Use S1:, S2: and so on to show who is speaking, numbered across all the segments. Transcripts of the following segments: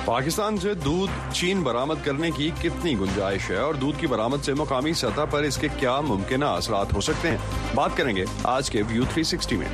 S1: پاکستان سے دودھ چین برآمد کرنے کی کتنی گنجائش ہے اور دودھ کی برآمد سے مقامی سطح پر اس کے کیا ممکنہ اثرات ہو سکتے ہیں، بات کریں گے آج کے ویو 360 میں۔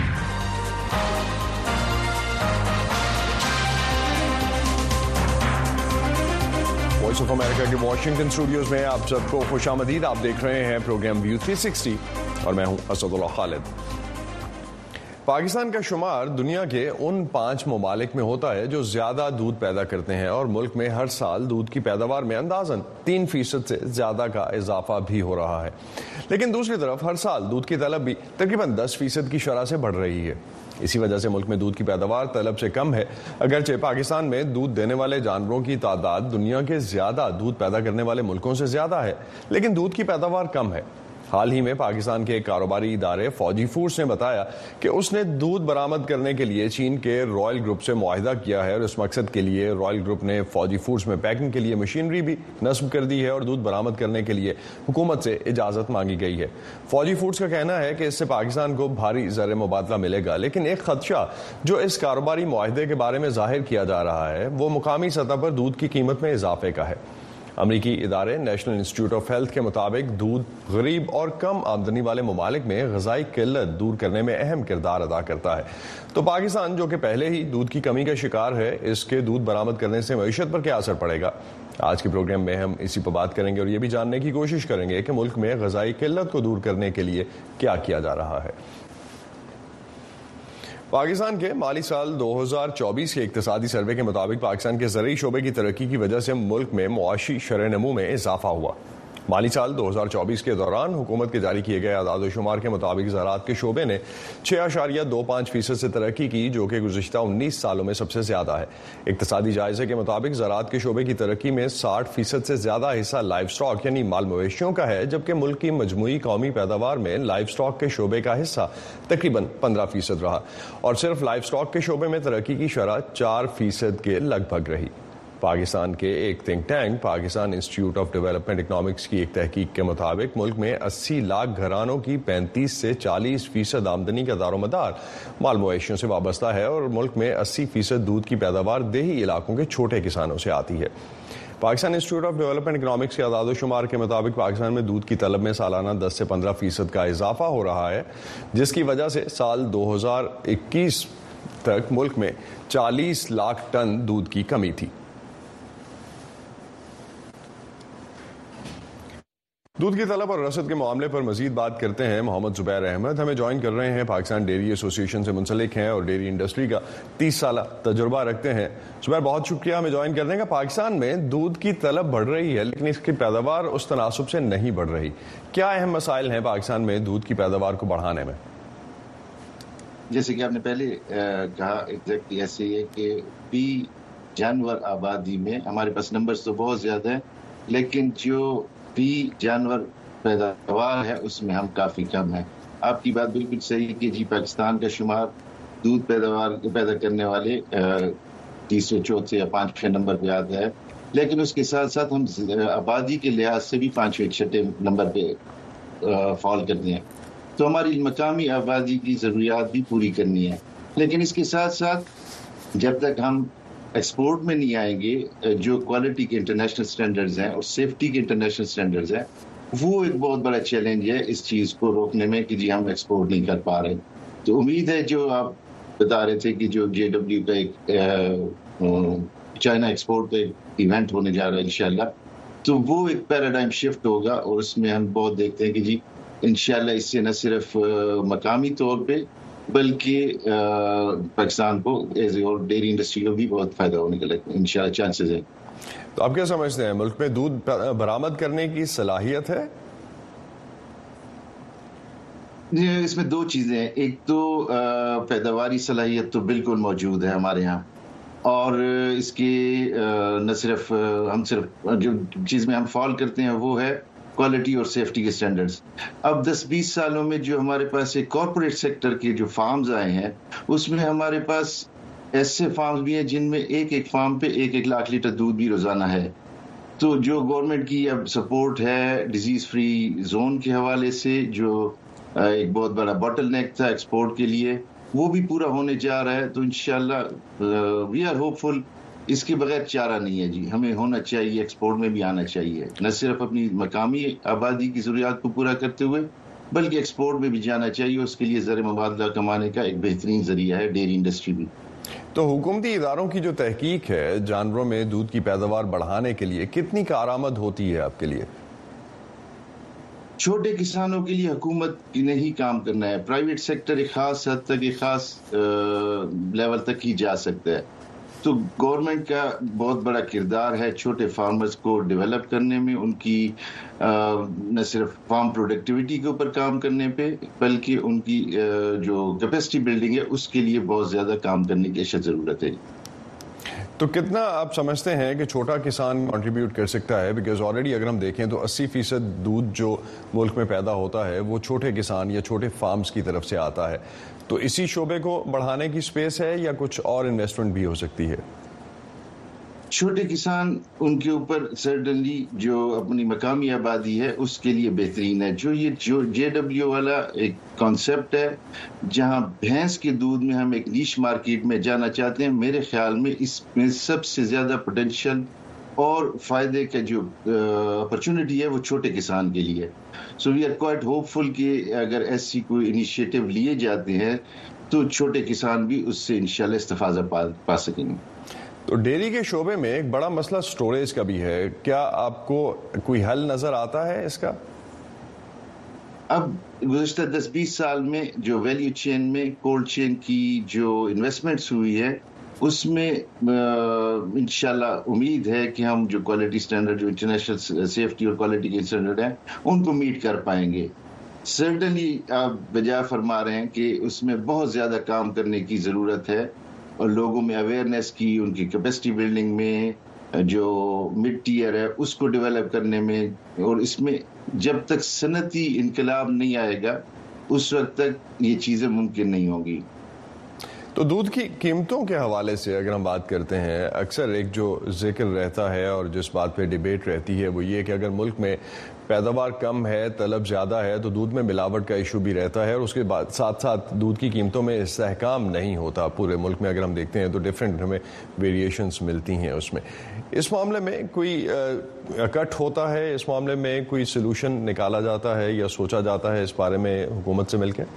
S1: وائس آف امریکہ کے واشنگٹن اسٹوڈیوز میں آپ سب کو خوش آمدید۔ آپ دیکھ رہے ہیں پروگرام ویو 360 اور میں ہوں اسد اللہ خالد۔ پاکستان کا شمار دنیا کے ان 5 ممالک میں ہوتا ہے جو زیادہ دودھ پیدا کرتے ہیں، اور ملک میں ہر سال دودھ کی پیداوار میں اندازاً 3% سے زیادہ کا اضافہ بھی ہو رہا ہے، لیکن دوسری طرف ہر سال دودھ کی طلب بھی تقریباً 10% کی شرح سے بڑھ رہی ہے۔ اسی وجہ سے ملک میں دودھ کی پیداوار طلب سے کم ہے، اگرچہ پاکستان میں دودھ دینے والے جانوروں کی تعداد دنیا کے زیادہ دودھ پیدا کرنے والے ملکوں سے زیادہ ہے، لیکن دودھ کی پیداوار کم ہے۔ حال ہی میں پاکستان کے ایک کاروباری ادارے فوجی فوڈز نے بتایا کہ اس نے دودھ برآمد کرنے کے لیے چین کے رائل گروپ سے معاہدہ کیا ہے، اور اس مقصد کے لیے رائل گروپ نے فوجی فوڈز میں پیکنگ کے لیے مشینری بھی نصب کر دی ہے اور دودھ برآمد کرنے کے لیے حکومت سے اجازت مانگی گئی ہے۔ فوجی فوڈز کا کہنا ہے کہ اس سے پاکستان کو بھاری زر مبادلہ ملے گا، لیکن ایک خدشہ جو اس کاروباری معاہدے کے بارے میں ظاہر کیا جا رہا ہے وہ مقامی سطح پر دودھ کی قیمت میں اضافے کا ہے۔ امریکی ادارے نیشنل انسٹیٹیوٹ آف ہیلتھ کے مطابق دودھ غریب اور کم آمدنی والے ممالک میں غذائی قلت دور کرنے میں اہم کردار ادا کرتا ہے، تو پاکستان جو کہ پہلے ہی دودھ کی کمی کا شکار ہے، اس کے دودھ برآمد کرنے سے معیشت پر کیا اثر پڑے گا؟ آج کے پروگرام میں ہم اسی پر بات کریں گے اور یہ بھی جاننے کی کوشش کریں گے کہ ملک میں غذائی قلت کو دور کرنے کے لیے کیا کیا جا رہا ہے۔ پاکستان کے مالی سال 2024 کے اقتصادی سروے کے مطابق پاکستان کے زرعی شعبے کی ترقی کی وجہ سے ملک میں معاشی شرح نمو میں اضافہ ہوا۔ مالی سال 2024 کے دوران حکومت کے جاری کیے گئے اعداد و شمار کے مطابق زراعت کے شعبے نے 6.25% سے ترقی کی، جو کہ گزشتہ 19 سالوں میں سب سے زیادہ ہے۔ اقتصادی جائزے کے مطابق زراعت کے شعبے کی ترقی میں 60% سے زیادہ حصہ لائف سٹاک یعنی مال مویشیوں کا ہے، جبکہ ملک کی مجموعی قومی پیداوار میں لائف سٹاک کے شعبے کا حصہ تقریباً 15% رہا، اور صرف لائف سٹاک کے شعبے میں ترقی کی شرح 4% کے لگ بھگ رہی۔ پاکستان کے ایک تھنک ٹینک پاکستان انسٹیٹیوٹ آف ڈیولپمنٹ اکنامکس کی ایک تحقیق کے مطابق ملک میں 80 لاکھ گھرانوں کی 35 سے 40% آمدنی کا دار و مدار مال مویشیوں سے وابستہ ہے، اور ملک میں 80% دودھ کی پیداوار دیہی علاقوں کے چھوٹے کسانوں سے آتی ہے۔ پاکستان انسٹیٹیوٹ آف ڈیولپمنٹ اکنامکس کے اعداد و شمار کے مطابق پاکستان میں دودھ کی طلب میں سالانہ 10 سے 15% کا اضافہ ہو رہا ہے، جس کی وجہ سے سال 2021 تک ملک میں 40 لاکھ ٹن دودھ کی کمی تھی۔ دودھ کی طلب اور رسد کے معاملے پر مزید بات کرتے ہیں محمد زبیر احمد، ہمیں جوائن کر رہے ہیں، پاکستان ڈیری ایسوسی ایشن سے منسلک ہیں اور ڈیری انڈسٹری کا 30 سالہ تجربہ رکھتے ہیں۔ زبیر، بہت شکریہ ہمیں جوائن کرنے کا۔ پاکستان میں دودھ کی طلب بڑھ رہی ہے لیکن اس کی پیداوار اس تناسب سے نہیں بڑھ رہی، کیا اہم مسائل ہیں پاکستان میں دودھ کی پیداوار کو بڑھانے میں؟
S2: جیسے کہ آپ نے پہلے کہا، ایگزیکٹلی ایسے ہی ہے کہ بھی جانور آبادی میں ہمارے پاس نمبرز تو بہت زیادہ ہیں، لیکن جو بھی جانور پیداوار ہے اس میں ہم کافی کم ہیں۔ آپ کی بات بالکل صحیح ہے کہ جی پاکستان کا شمار دودھ پیدا کرنے والے تیسرے چوتھے یا 5ویں نمبر پہ آتا ہے، لیکن اس کے ساتھ ساتھ ہم آبادی کے لحاظ سے بھی 5ویں 6 نمبر پہ فال کرتے ہیں، تو ہماری مقامی آبادی کی ضروریات بھی پوری کرنی ہے، لیکن اس کے ساتھ ساتھ جب تک ہم ایکسپورٹ میں نہیں آئیں گے، جو کوالٹی کے انٹرنیشنل سٹینڈرڈز ہیں اور سیفٹی کے انٹرنیشنل سٹینڈرڈز ہیں، وہ ایک بہت بڑا چیلنج ہے اس چیز کو روکنے میں کہ جی ہم ایکسپورٹ نہیں کر پا رہے۔ تو امید ہے جو آپ بتا رہے تھے کہ جو JW کا ایک چائنا ایکسپورٹ پہ ایونٹ ہونے جا رہا ہے انشاءاللہ، تو وہ ایک پیراڈائم شفٹ ہوگا، اور اس میں ہم بہت دیکھتے ہیں کہ جی انشاءاللہ اس سے نہ صرف مقامی طور پہ بلکہ پاکستان کو ایز اے ڈیری انڈسٹری کو بھی بہت فائدہ ہونے کا انشاءاللہ چانسز ہے۔
S1: تو آپ کیا سمجھتے ہیں ملک میں دودھ برآمد کرنے کی صلاحیت ہے؟
S2: اس میں 2 چیزیں ہیں، ایک تو پیداواری صلاحیت تو بالکل موجود ہے ہمارے ہاں، اور اس کے نہ صرف ہم صرف جو چیز میں ہم فال کرتے ہیں وہ ہے کوالٹی اور سیفٹی کے سٹینڈرڈز۔ اب 10-20 سالوں میں جو ہمارے پاس ایک کارپوریٹ سیکٹر کے جو فارمز آئے ہیں، اس میں ہمارے پاس ایسے فارمز بھی ہیں جن میں ایک فارم پہ 1 لاکھ لیٹر دودھ بھی روزانہ ہے۔ تو جو گورنمنٹ کی اب سپورٹ ہے ڈیزیز فری زون کے حوالے سے، جو ایک بہت بڑا باٹل نیک تھا ایکسپورٹ کے لیے، وہ بھی پورا ہونے جا رہا ہے، تو انشاءاللہ وی آر ہوپ فل اس کے بغیر چارہ نہیں ہے جی. ہمیں ہونا چاہیے, ایکسپورٹ میں بھی آنا چاہیے, نہ صرف اپنی مقامی آبادی کی ضروریات کو پورا کرتے ہوئے بلکہ ایکسپورٹ میں بھی جانا چاہیے. اس کے لیے زر مبادلہ کمانے کا ایک بہترین ذریعہ ہے ڈیری انڈسٹری بھی.
S1: تو حکومتی اداروں کی جو تحقیق ہے جانوروں میں دودھ کی پیداوار بڑھانے کے لیے کتنی کارآمد ہوتی ہے آپ کے لیے؟
S2: چھوٹے کسانوں کے لیے حکومت نے ہی کام کرنا ہے. پرائیویٹ سیکٹر ایک خاص حد تک, ایک خاص لیول تک ہی جا سکتا ہے. تو گورنمنٹ کا بہت بڑا کردار ہے چھوٹے فارمرز کو ڈیولپ کرنے میں, ان کی نہ صرف فارم پروڈکٹیوٹی کے اوپر کام کرنے پہ بلکہ ان کی جو کیپیسٹی بلڈنگ ہے اس کے لیے بہت زیادہ کام کرنے کی اشد ضرورت ہے.
S1: تو کتنا آپ سمجھتے ہیں کہ چھوٹا کسان کنٹریبیوٹ کر سکتا ہے؟ بیکاز آلریڈی اگر ہم دیکھیں تو 80% دودھ جو ملک میں پیدا ہوتا ہے وہ چھوٹے کسان یا چھوٹے فارمز کی طرف سے آتا ہے. تو اسی شعبے کو بڑھانے کی سپیس ہے یا کچھ اور انویسٹمنٹ بھی ہو سکتی ہے؟
S2: چھوٹے کسان ان کے اوپر سرٹنلی جو اپنی مقامی آبادی ہے اس کے لیے بہترین ہے. جو JW والا ایک کانسیپٹ ہے جہاں بھینس کے دودھ میں ہم ایک نیش مارکیٹ میں جانا چاہتے ہیں, میرے خیال میں اس میں سب سے زیادہ پوٹینشیل اور فائدے کا جو اپرچونٹی ہے وہ چھوٹے کسان کے لیے. سو وی آر کوائٹ ہوپ فل کہ اگر ایسی کوئی انیشیٹو لیے جاتے ہیں تو چھوٹے کسان بھی اس سے انشاءاللہ استفادہ پا سکیں گے.
S1: تو ڈیری کے شعبے میں ایک بڑا مسئلہ سٹوریج کا بھی ہے, کیا آپ کو کوئی حل نظر آتا ہے اس کا؟
S2: اب گزشتہ 10-20 سال میں جو ویلیو چین میں کولڈ چین کی جو انویسٹمنٹس ہوئی ہے اس میں انشاءاللہ امید ہے کہ ہم جو کوالٹی سٹینڈرڈ جو انٹرنیشنل سیفٹی اور کوالٹی کے سٹینڈرڈ ہیں ان کو میٹ کر پائیں گے. سرٹنلی آپ بجا فرما رہے ہیں کہ اس میں بہت زیادہ کام کرنے کی ضرورت ہے اور لوگوں میں اویئرنیس کی, ان کی کیپیسٹی بلڈنگ میں, جو مڈ ٹیئر ہے اس کو ڈیولپ کرنے میں. اور اس میں جب تک صنعتی انقلاب نہیں آئے گا اس وقت تک یہ چیزیں ممکن نہیں ہوں گی.
S1: تو دودھ کی قیمتوں کے حوالے سے اگر ہم بات کرتے ہیں, اکثر ایک جو ذکر رہتا ہے اور جس بات پہ ڈیبیٹ رہتی ہے وہ یہ کہ اگر ملک میں پیداوار کم ہے, طلب زیادہ ہے تو دودھ میں ملاوٹ کا ایشو بھی رہتا ہے, اور اس کے بعد ساتھ ساتھ دودھ کی قیمتوں میں استحکام نہیں ہوتا پورے ملک میں. اگر ہم دیکھتے ہیں تو ڈفرینٹ ہمیں ویریشنز ملتی ہیں اس میں. اس معاملے میں کوئی کٹ ہوتا ہے, اس معاملے میں کوئی سلوشن نکالا جاتا ہے یا سوچا جاتا ہے اس بارے میں حکومت سے مل کے؟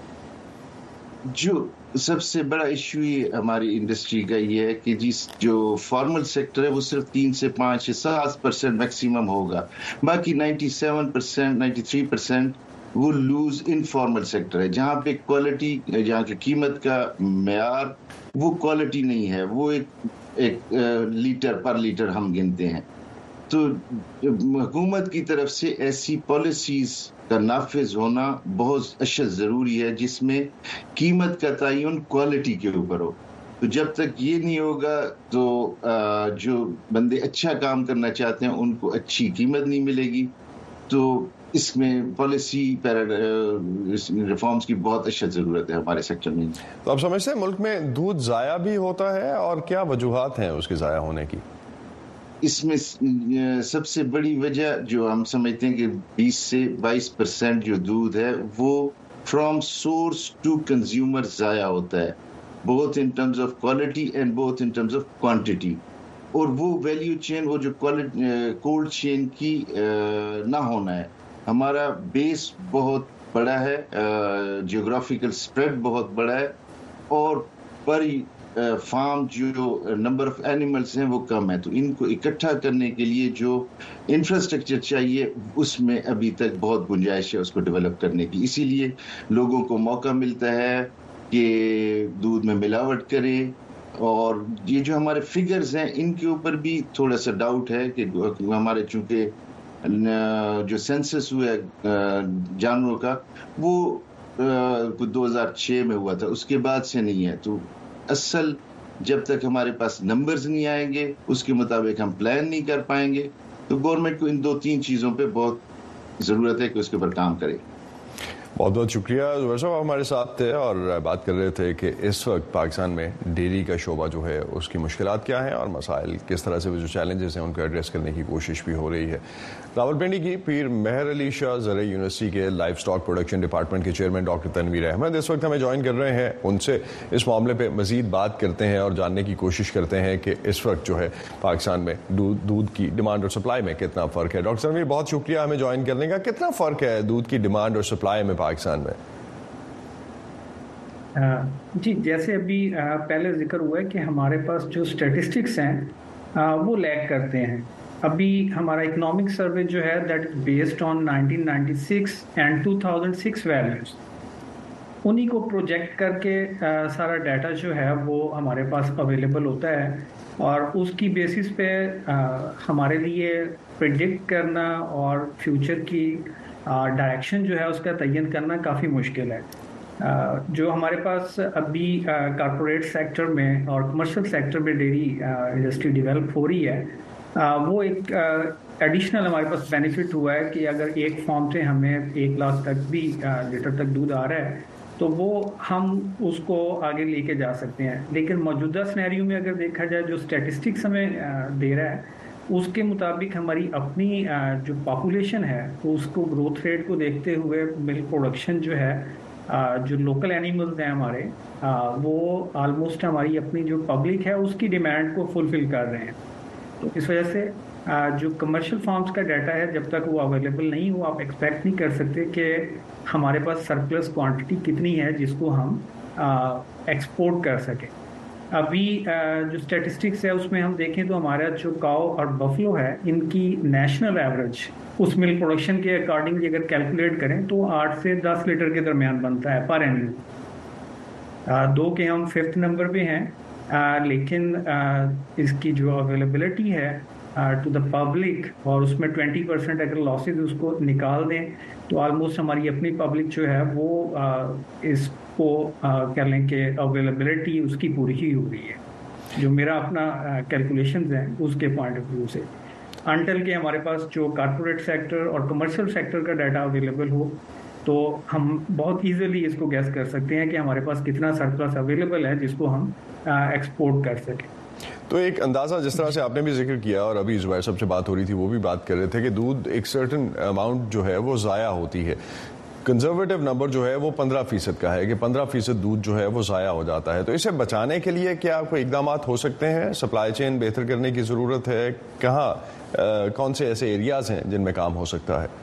S2: جو سب سے بڑا ایشو ہماری انڈسٹری کا یہ ہے کہ جو فارمل سیکٹر ہے وہ صرف 3 سے 5 سے 7% میکسیمم ہوگا, باقی 97%, 93% وہ لوز انفارمل سیکٹر ہے جہاں پہ کوالٹی, جہاں کی قیمت کا معیار وہ کوالٹی نہیں ہے, وہ ایک لیٹر پر لیٹر ہم گنتے ہیں. تو حکومت کی طرف سے ایسی پالیسیز کا نافذ ہونا بہت اشد ضروری ہے جس میں قیمت کا تعین کوالٹی کے اوپر ہو. تو جب تک یہ نہیں ہوگا تو جو بندے اچھا کام کرنا چاہتے ہیں ان کو اچھی قیمت نہیں ملے گی. تو اس میں پالیسی ریفارمز کی بہت اشد ضرورت ہے ہمارے سیکٹر میں.
S1: تو آپ سمجھتے ہیں ملک میں دودھ ضائع بھی ہوتا ہے, اور کیا وجوہات ہیں اس کے ضائع ہونے کی؟
S2: اس میں سب سے بڑی وجہ جو ہم سمجھتے ہیں کہ 20 سے 22% جو دودھ ہے وہ فرام سورس ٹو کنزیومر ضائع ہوتا ہے, بوتھ ان ٹرمز آف کوالٹی اینڈ بوتھ ان ٹرمز آف کوانٹٹی. اور وہ ویلیو چین, وہ جو کولڈ چین کی نہ ہونا ہے. ہمارا بیس بہت بڑا ہے, جیوگرافیکل اسپریڈ بہت بڑا ہے, اور پر فارم جو نمبر آف اینیملز ہیں وہ کم ہے. تو ان کو اکٹھا کرنے کے لیے جو انفراسٹرکچر چاہیے اس میں ابھی تک بہت گنجائش ہے اس کو ڈیولپ کرنے کی. اسی لیے لوگوں کو موقع ملتا ہے کہ دودھ میں ملاوٹ کریں. اور یہ جو ہمارے فگرز ہیں ان کے اوپر بھی تھوڑا سا ڈاؤٹ ہے کہ ہمارے چونکہ جو سینسس ہوا ہے جانوروں کا وہ 2006 میں ہوا تھا, اس کے بعد سے نہیں ہے. تو اصل جب تک ہمارے پاس نمبرز نہیں آئیں گے اس کے مطابق ہم پلان نہیں کر پائیں گے. تو گورنمنٹ کو ان 2-3 چیزوں پہ بہت ضرورت ہے کہ اس کے اوپر کام کرے.
S1: بہت بہت شکریہ زبیر صاحب، ہمارے ساتھ تھے اور بات کر رہے تھے کہ اس وقت پاکستان میں ڈیری کا شعبہ جو ہے اس کی مشکلات کیا ہیں اور مسائل کس طرح سے وہ جو چیلنجز ہیں ان کو ایڈریس کرنے کی کوشش بھی ہو رہی ہے۔ راولپنڈی کی پیر مہر علی شاہ زرعی یونیورسٹی کے لائف سٹاک پروڈکشن ڈپارٹمنٹ کے چیئرمین ڈاکٹر تنویر احمد اس وقت ہمیں جوائن کر رہے ہیں، ان سے اس معاملے پہ مزید بات کرتے ہیں اور جاننے کی کوشش کرتے ہیں کہ اس وقت جو ہے پاکستان میں دودھ کی ڈیمانڈ اور سپلائی میں کتنا فرق ہے۔ ڈاکٹر تنویر بہت شکریہ ہمیں جوائن کرنے کا، کتنا فرق ہے دودھ کی ڈیمانڈ اور سپلائی میں پاکستان میں؟
S3: جی جیسے ابھی پہلے ذکر ہوا ہے کہ ہمارے پاس جو اسٹیٹسٹکس ہیں وہ لیگ کرتے ہیں۔ ابھی ہمارا اکنامک سروے جو ہے دیٹ از بیسڈ آن 1996 اینڈ 2006 ویلیوز، انہی کو پروجیکٹ کر کے سارا ڈیٹا جو ہے وہ ہمارے پاس اویلیبل ہوتا ہے، اور اس کی بیسس پہ ہمارے لیے پریڈکٹ کرنا اور فیوچر کی ڈائریکشن جو ہے اس کا تعین کرنا کافی مشکل ہے۔ جو ہمارے پاس ابھی کارپوریٹ سیکٹر میں اور کمرشل سیکٹر میں ڈیری انڈسٹری ڈیولپ ہو رہی ہے، وہ ایک ایڈیشنل ہمارے پاس بینیفٹ ہوا ہے کہ اگر ایک فارم سے ہمیں 1 لاکھ تک بھی لیٹر تک دودھ آ رہا ہے تو وہ ہم اس کو آگے لے کے جا سکتے ہیں۔ لیکن موجودہ سینیریو میں اگر دیکھا جائے جو اسٹیٹسٹکس ہمیں دے رہا ہے اس کے مطابق ہماری اپنی جو پاپولیشن ہے تو اس کو گروتھ ریٹ کو دیکھتے ہوئے ملک پروڈکشن جو ہے جو لوکل اینیملز ہیں ہمارے وہ آلموسٹ ہماری اپنی جو پبلک ہے اس کی ڈیمانڈ کو فلفل کر رہے ہیں۔ تو اس وجہ سے جو کمرشل فارمز کا ڈیٹا ہے جب تک وہ اویلیبل نہیں ہو آپ ایکسپیکٹ نہیں کر سکتے کہ ہمارے پاس سرپلس کوانٹٹی کتنی ہے جس کو ہم ایکسپورٹ کر سکیں۔ ابھی جو اسٹیٹسٹکس ہے اس میں ہم دیکھیں تو ہمارا جو کاؤ اور بفلو ہے ان کی نیشنل ایوریج اس ملک پروڈکشن کے اکارڈنگلی اگر کیلکولیٹ کریں تو 8 سے 10 لیٹر کے درمیان بنتا ہے پر اینم۔ 2 کے ہم 5th نمبر پہ ہیں، لیکن اس کی جو اویلیبلٹی ہے ٹو دا پبلک اور اس میں 20% اگر لاسز اس کو نکال دیں تو آلموسٹ ہماری اپنی پبلک جو ہے وہ اس کو کہہ لیں کہ اویلیبلٹی اس کی پوری ہی ہو رہی ہے، جو میرا اپنا کیلکولیشنز ہیں اس کے پوائنٹ آف ویو سے، انٹل کہ ہمارے پاس جو کارپوریٹ سیکٹر اور کمرشل سیکٹر کا ڈیٹا اویلیبل ہو تو ہم بہت ایزیلی اس کو گیس کر سکتے ہیں کہ ہمارے پاس کتنا سرپلس اویلیبل ہے جس کو ہم ایکسپورٹ کر سکیں۔
S1: تو ایک اندازہ جس طرح سے آپ نے بھی ذکر کیا اور ابھی زبیر صاحب سے بات ہو رہی تھی وہ بھی بات کر رہے تھے کہ دودھ ایک سرٹن اماؤنٹ جو ہے وہ ضائع ہوتی ہے، کنزرویٹو نمبر جو ہے وہ 15% کا ہے کہ 15% دودھ جو ہے وہ ضائع ہو جاتا ہے۔ تو اسے بچانے کے لیے کیا کوئی اقدامات ہو سکتے ہیں؟ سپلائی چین بہتر کرنے کی ضرورت ہے؟ کہاں کون سے ایسے ایریاز ہیں جن میں کام ہو سکتا ہے؟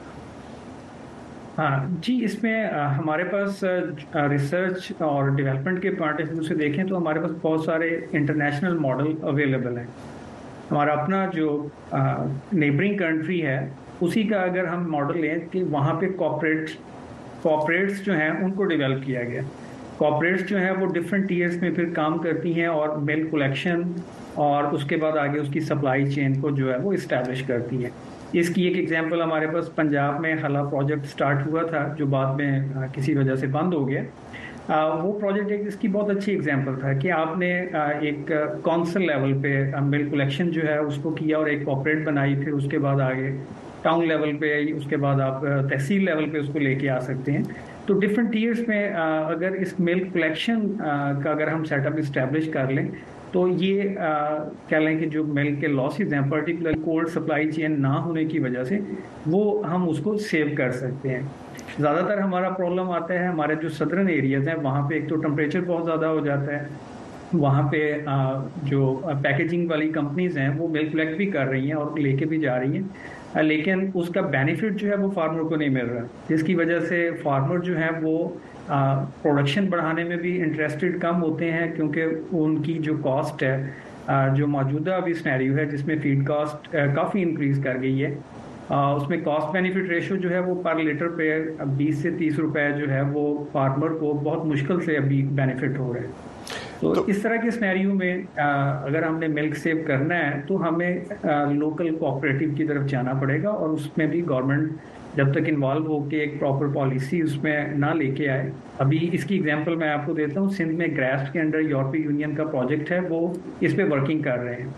S3: ہاں جی، اس میں ہمارے پاس ریسرچ اور ڈیولپمنٹ کے پوائنٹ آف ویو سے دیکھیں تو ہمارے پاس بہت سارے انٹرنیشنل ماڈل اویلیبل ہیں۔ ہمارا اپنا جو نیبرنگ کنٹری ہے اسی کا اگر ہم ماڈل لیں کہ وہاں پہ کوآپریٹس جو ہیں ان کو ڈیولپ کیا گیا۔ کوآپریٹس جو ہیں وہ ڈفرینٹ ٹیئرس میں پھر کام کرتی ہیں اور ملک کلیکشن اور اس کے بعد آگے اس کی سپلائی چین کو جو ہے وہ اسٹیبلش کرتی ہیں۔ اس کی ایک ایگزامپل ہمارے پاس پنجاب میں حلا پروجیکٹ سٹارٹ ہوا تھا جو بعد میں کسی وجہ سے بند ہو گیا۔ وہ پروجیکٹ ایک اس کی بہت اچھی ایگزامپل تھا کہ آپ نے ایک کونسل لیول پہ ملک کلیکشن جو ہے اس کو کیا اور ایک کوآپریٹ بنائی، پھر اس کے بعد آگے ٹاؤن لیول پہ، اس کے بعد آپ تحصیل لیول پہ اس کو لے کے آ سکتے ہیں۔ تو ڈفرینٹ ٹیئرس میں اگر اس ملک کلیکشن کا اگر ہم سیٹ اپ اسٹیبلش کر لیں تو یہ کہہ لیں کہ جو ملک کے لاسز ہیں پرٹیکولر کولڈ سپلائی چین نہ ہونے کی وجہ سے وہ ہم اس کو سیو کر سکتے ہیں۔ زیادہ تر ہمارا پرابلم آتا ہے ہمارے جو سدرن ایریاز ہیں وہاں پہ ایک تو ٹمپریچر بہت زیادہ ہو جاتا ہے، وہاں پہ جو پیکیجنگ والی کمپنیز ہیں وہ ملک کلیکٹ بھی کر رہی ہیں اور لے کے بھی جا رہی ہیں، لیکن اس کا بینیفٹ جو ہے وہ فارمر کو نہیں مل رہا، جس کی وجہ سے فارمر جو ہیں وہ پروڈکشن بڑھانے میں بھی انٹرسٹڈ کم ہوتے ہیں کیونکہ ان کی جو کاسٹ ہے جو موجودہ ابھی سینیریو ہے جس میں فیڈ کاسٹ کافی انکریز کر گئی ہے، اس میں کاسٹ بینیفٹ ریشو جو ہے وہ پر لیٹر پہ 20 سے 30 روپے جو ہے وہ فارمر کو بہت مشکل سے ابھی بینیفٹ ہو رہے ہیں۔ تو اس طرح کے سینیریو میں اگر ہم نے ملک سیو کرنا ہے تو ہمیں لوکل کوآپریٹو کی طرف جانا پڑے گا، اور اس میں بھی گورنمنٹ جب تک انوالو ہو کے ایک پراپر پالیسی اس میں نہ لے کے آئے۔ ابھی اس کی ایگزامپل میں آپ کو دیتا ہوں، سندھ میں گریسٹ کے انڈر یورپی یونین کا پروجیکٹ ہے، وہ اس پہ ورکنگ کر رہے ہیں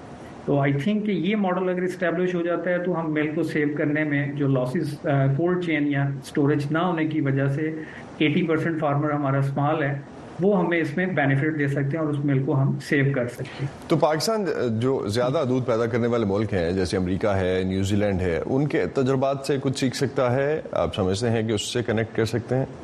S3: تو آئی تھنک کہ یہ ماڈل اگر اسٹیبلش ہو جاتا ہے تو ہم ملک کو سیو کرنے میں جو لاسز کولڈ چین یا اسٹوریج نہ ہونے کی وجہ سے 80% فارمر ہمارا اسمال ہے وہ ہمیں اس میں بینیفٹ دے سکتے ہیں اور اس ملک کو ہم سیو کر سکتے ہیں.
S1: تو پاکستان جو زیادہ دودھ پیدا کرنے والے ملک ہیں جیسے امریکہ ہے, نیوزی لینڈ ہے, ان کے تجربات سے کچھ سیکھ سکتا ہے؟ آپ سمجھتے ہیں کہ اس سے کنیکٹ کر سکتے ہیں؟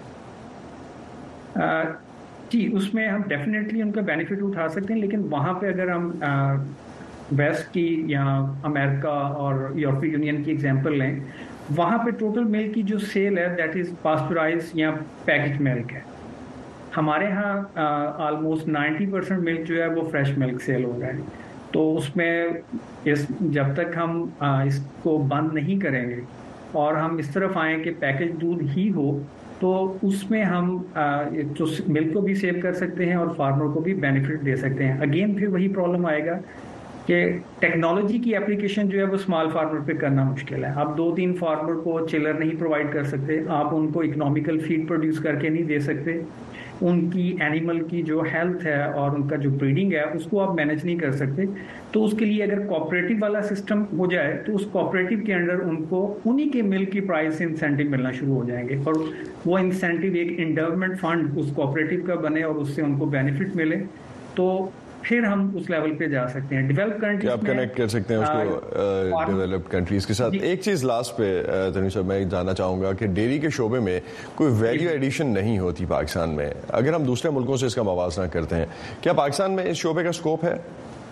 S3: جی, اس میں ہم ڈیفینیٹلی ان کا بینیفٹ اٹھا سکتے ہیں, لیکن وہاں پہ اگر ہم ویسٹ کی یا امریکہ اور یورپی یونین کی ایگزامپل لیں, وہاں پہ ٹوٹل ملک کی جو سیل ہے دیٹ از پاسچرائز یا پیکج ملک ہے. ہمارے ہاں آلموسٹ 90% ملک جو ہے وہ فریش ملک سیل ہو رہا ہے. تو اس میں جب تک ہم اس کو بند نہیں کریں گے اور ہم اس طرف آئیں کہ پیکج دودھ ہی ہو, تو اس میں ہم جو ملک کو بھی سیو کر سکتے ہیں اور فارمر کو بھی بینیفٹ دے سکتے ہیں. اگین پھر وہی پرابلم آئے گا کہ ٹیکنالوجی کی اپلیکیشن جو ہے وہ اسمال فارمر پہ کرنا مشکل ہے. آپ 2-3 فارمر کو چلر نہیں پرووائڈ کر سکتے, آپ ان کو اکنامیکل فیڈ پروڈیوس کر کے نہیں دے سکتے, ان کی اینیمل کی جو ہیلتھ ہے اور ان کا جو بریڈنگ ہے اس کو آپ مینیج نہیں کر سکتے. تو اس کے لیے اگر کوآپریٹو والا سسٹم ہو جائے تو اس کوآپریٹو کے انڈر ان کو انہی کے ملک کی پرائز سے انسینٹیو ملنا شروع ہو جائیں گے, اور وہ انسینٹیو ایک انڈاؤمنٹ فنڈ اس کوآپریٹو کا بنے اور اس سے ان کو بینیفٹ ملے, تو پھر ہم اس لیول پہ جا سکتے ہیں. ڈیولپ کنٹریز
S1: آپ کنیکٹ کر سکتے ہیں اس کو ڈیولپڈ کنٹریز کے ساتھ. ایک چیز لاسٹ پہ تنویر صاحب میں جاننا چاہوں گا کہ ڈیری کے شعبے میں کوئی ویلیو ایڈیشن نہیں ہوتی پاکستان میں, اگر ہم دوسرے ملکوں سے اس کا موازنہ کرتے ہیں, کیا پاکستان میں اس شعبے کا اسکوپ ہے؟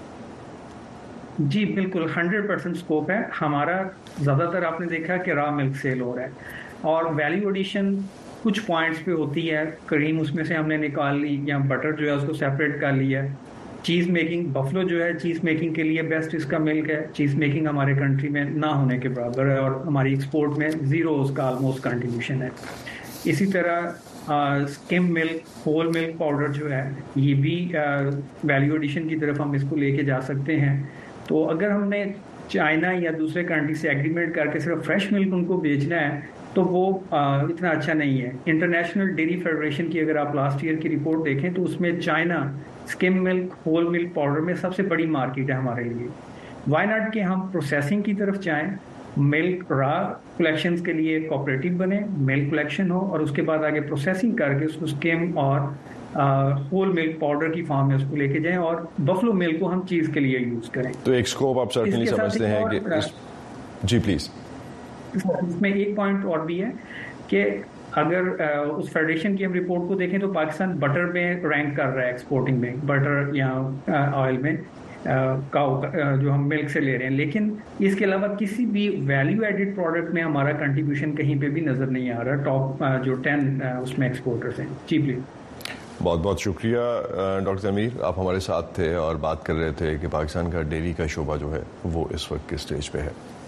S3: جی بالکل 100% اسکوپ ہے. ہمارا زیادہ تر آپ نے دیکھا کہ را ملک سیل ہو رہا ہے اور ویلیو ایڈیشن کچھ پوائنٹس پہ ہوتی ہے. کریم اس میں سے ہم نے نکال لی, یا بٹر جو ہے اس کو سیپریٹ کر لیا. چیز میکنگ, بفلو جو ہے چیز میکنگ کے لیے بیسٹ اس کا ملک ہے. چیز میکنگ ہمارے کنٹری میں نہ ہونے کے برابر ہے اور ہماری ایکسپورٹ میں زیرو اس کا آلموسٹ کنٹریبیوشن ہے. اسی طرح اسکم ملک, ہول ملک پاؤڈر جو ہے یہ بھی ویلیو ایڈیشن کی طرف ہم اس کو لے کے جا سکتے ہیں. تو اگر ہم نے چائنا یا دوسرے کنٹری سے ایگریمنٹ کر کے صرف فریش ملک ان کو بیچنا ہے تو وہ اتنا اچھا نہیں ہے. انٹرنیشنل ڈیری فیڈریشن کی اگر آپ لاسٹ ایئر کی رپورٹ دیکھیں تو اس میں چائنا اسکم ملک, ہول ملک پاؤڈر میں سب سے بڑی مارکیٹ ہے ہمارے لیے. وائی ناٹ کہ ہم پروسیسنگ کی طرف جائیں, ملک را کلیکشنز کے لیے کوآپریٹو بنے, ملک کلیکشن ہو اور اس کے بعد آگے پروسیسنگ کر کے اس کو اسکم اور ہول ملک پاؤڈر کی فارم میں اس کو لے کے جائیں اور بفلو ملک کو ہم چیز کے لیے یوز کریں.
S1: تو ایک اسکوپ آپ سرٹنلی سمجھتے ہیں کہ جی پلیز.
S3: اس میں ایک پوائنٹ اور بھی ہے کہ اگر اس فیڈریشن کی ہم رپورٹ کو دیکھیں تو پاکستان بٹر میں رینک کر رہا ہے ایکسپورٹنگ میں, بٹر یا آئل میں کاؤ جو ہم ملک سے لے رہے ہیں, لیکن اس کے علاوہ کسی بھی ویلیو ایڈڈ پروڈکٹ میں ہمارا کنٹریبیوشن کہیں پہ بھی نظر نہیں آ رہا. ٹاپ جو 10 اس میں ایکسپورٹرز ہیں. جی پلیز.
S1: بہت بہت شکریہ ڈاکٹر امیر, آپ ہمارے ساتھ تھے اور بات کر رہے تھے کہ پاکستان کا ڈیری کا شعبہ جو ہے وہ اس وقت کس سٹیج پہ ہے.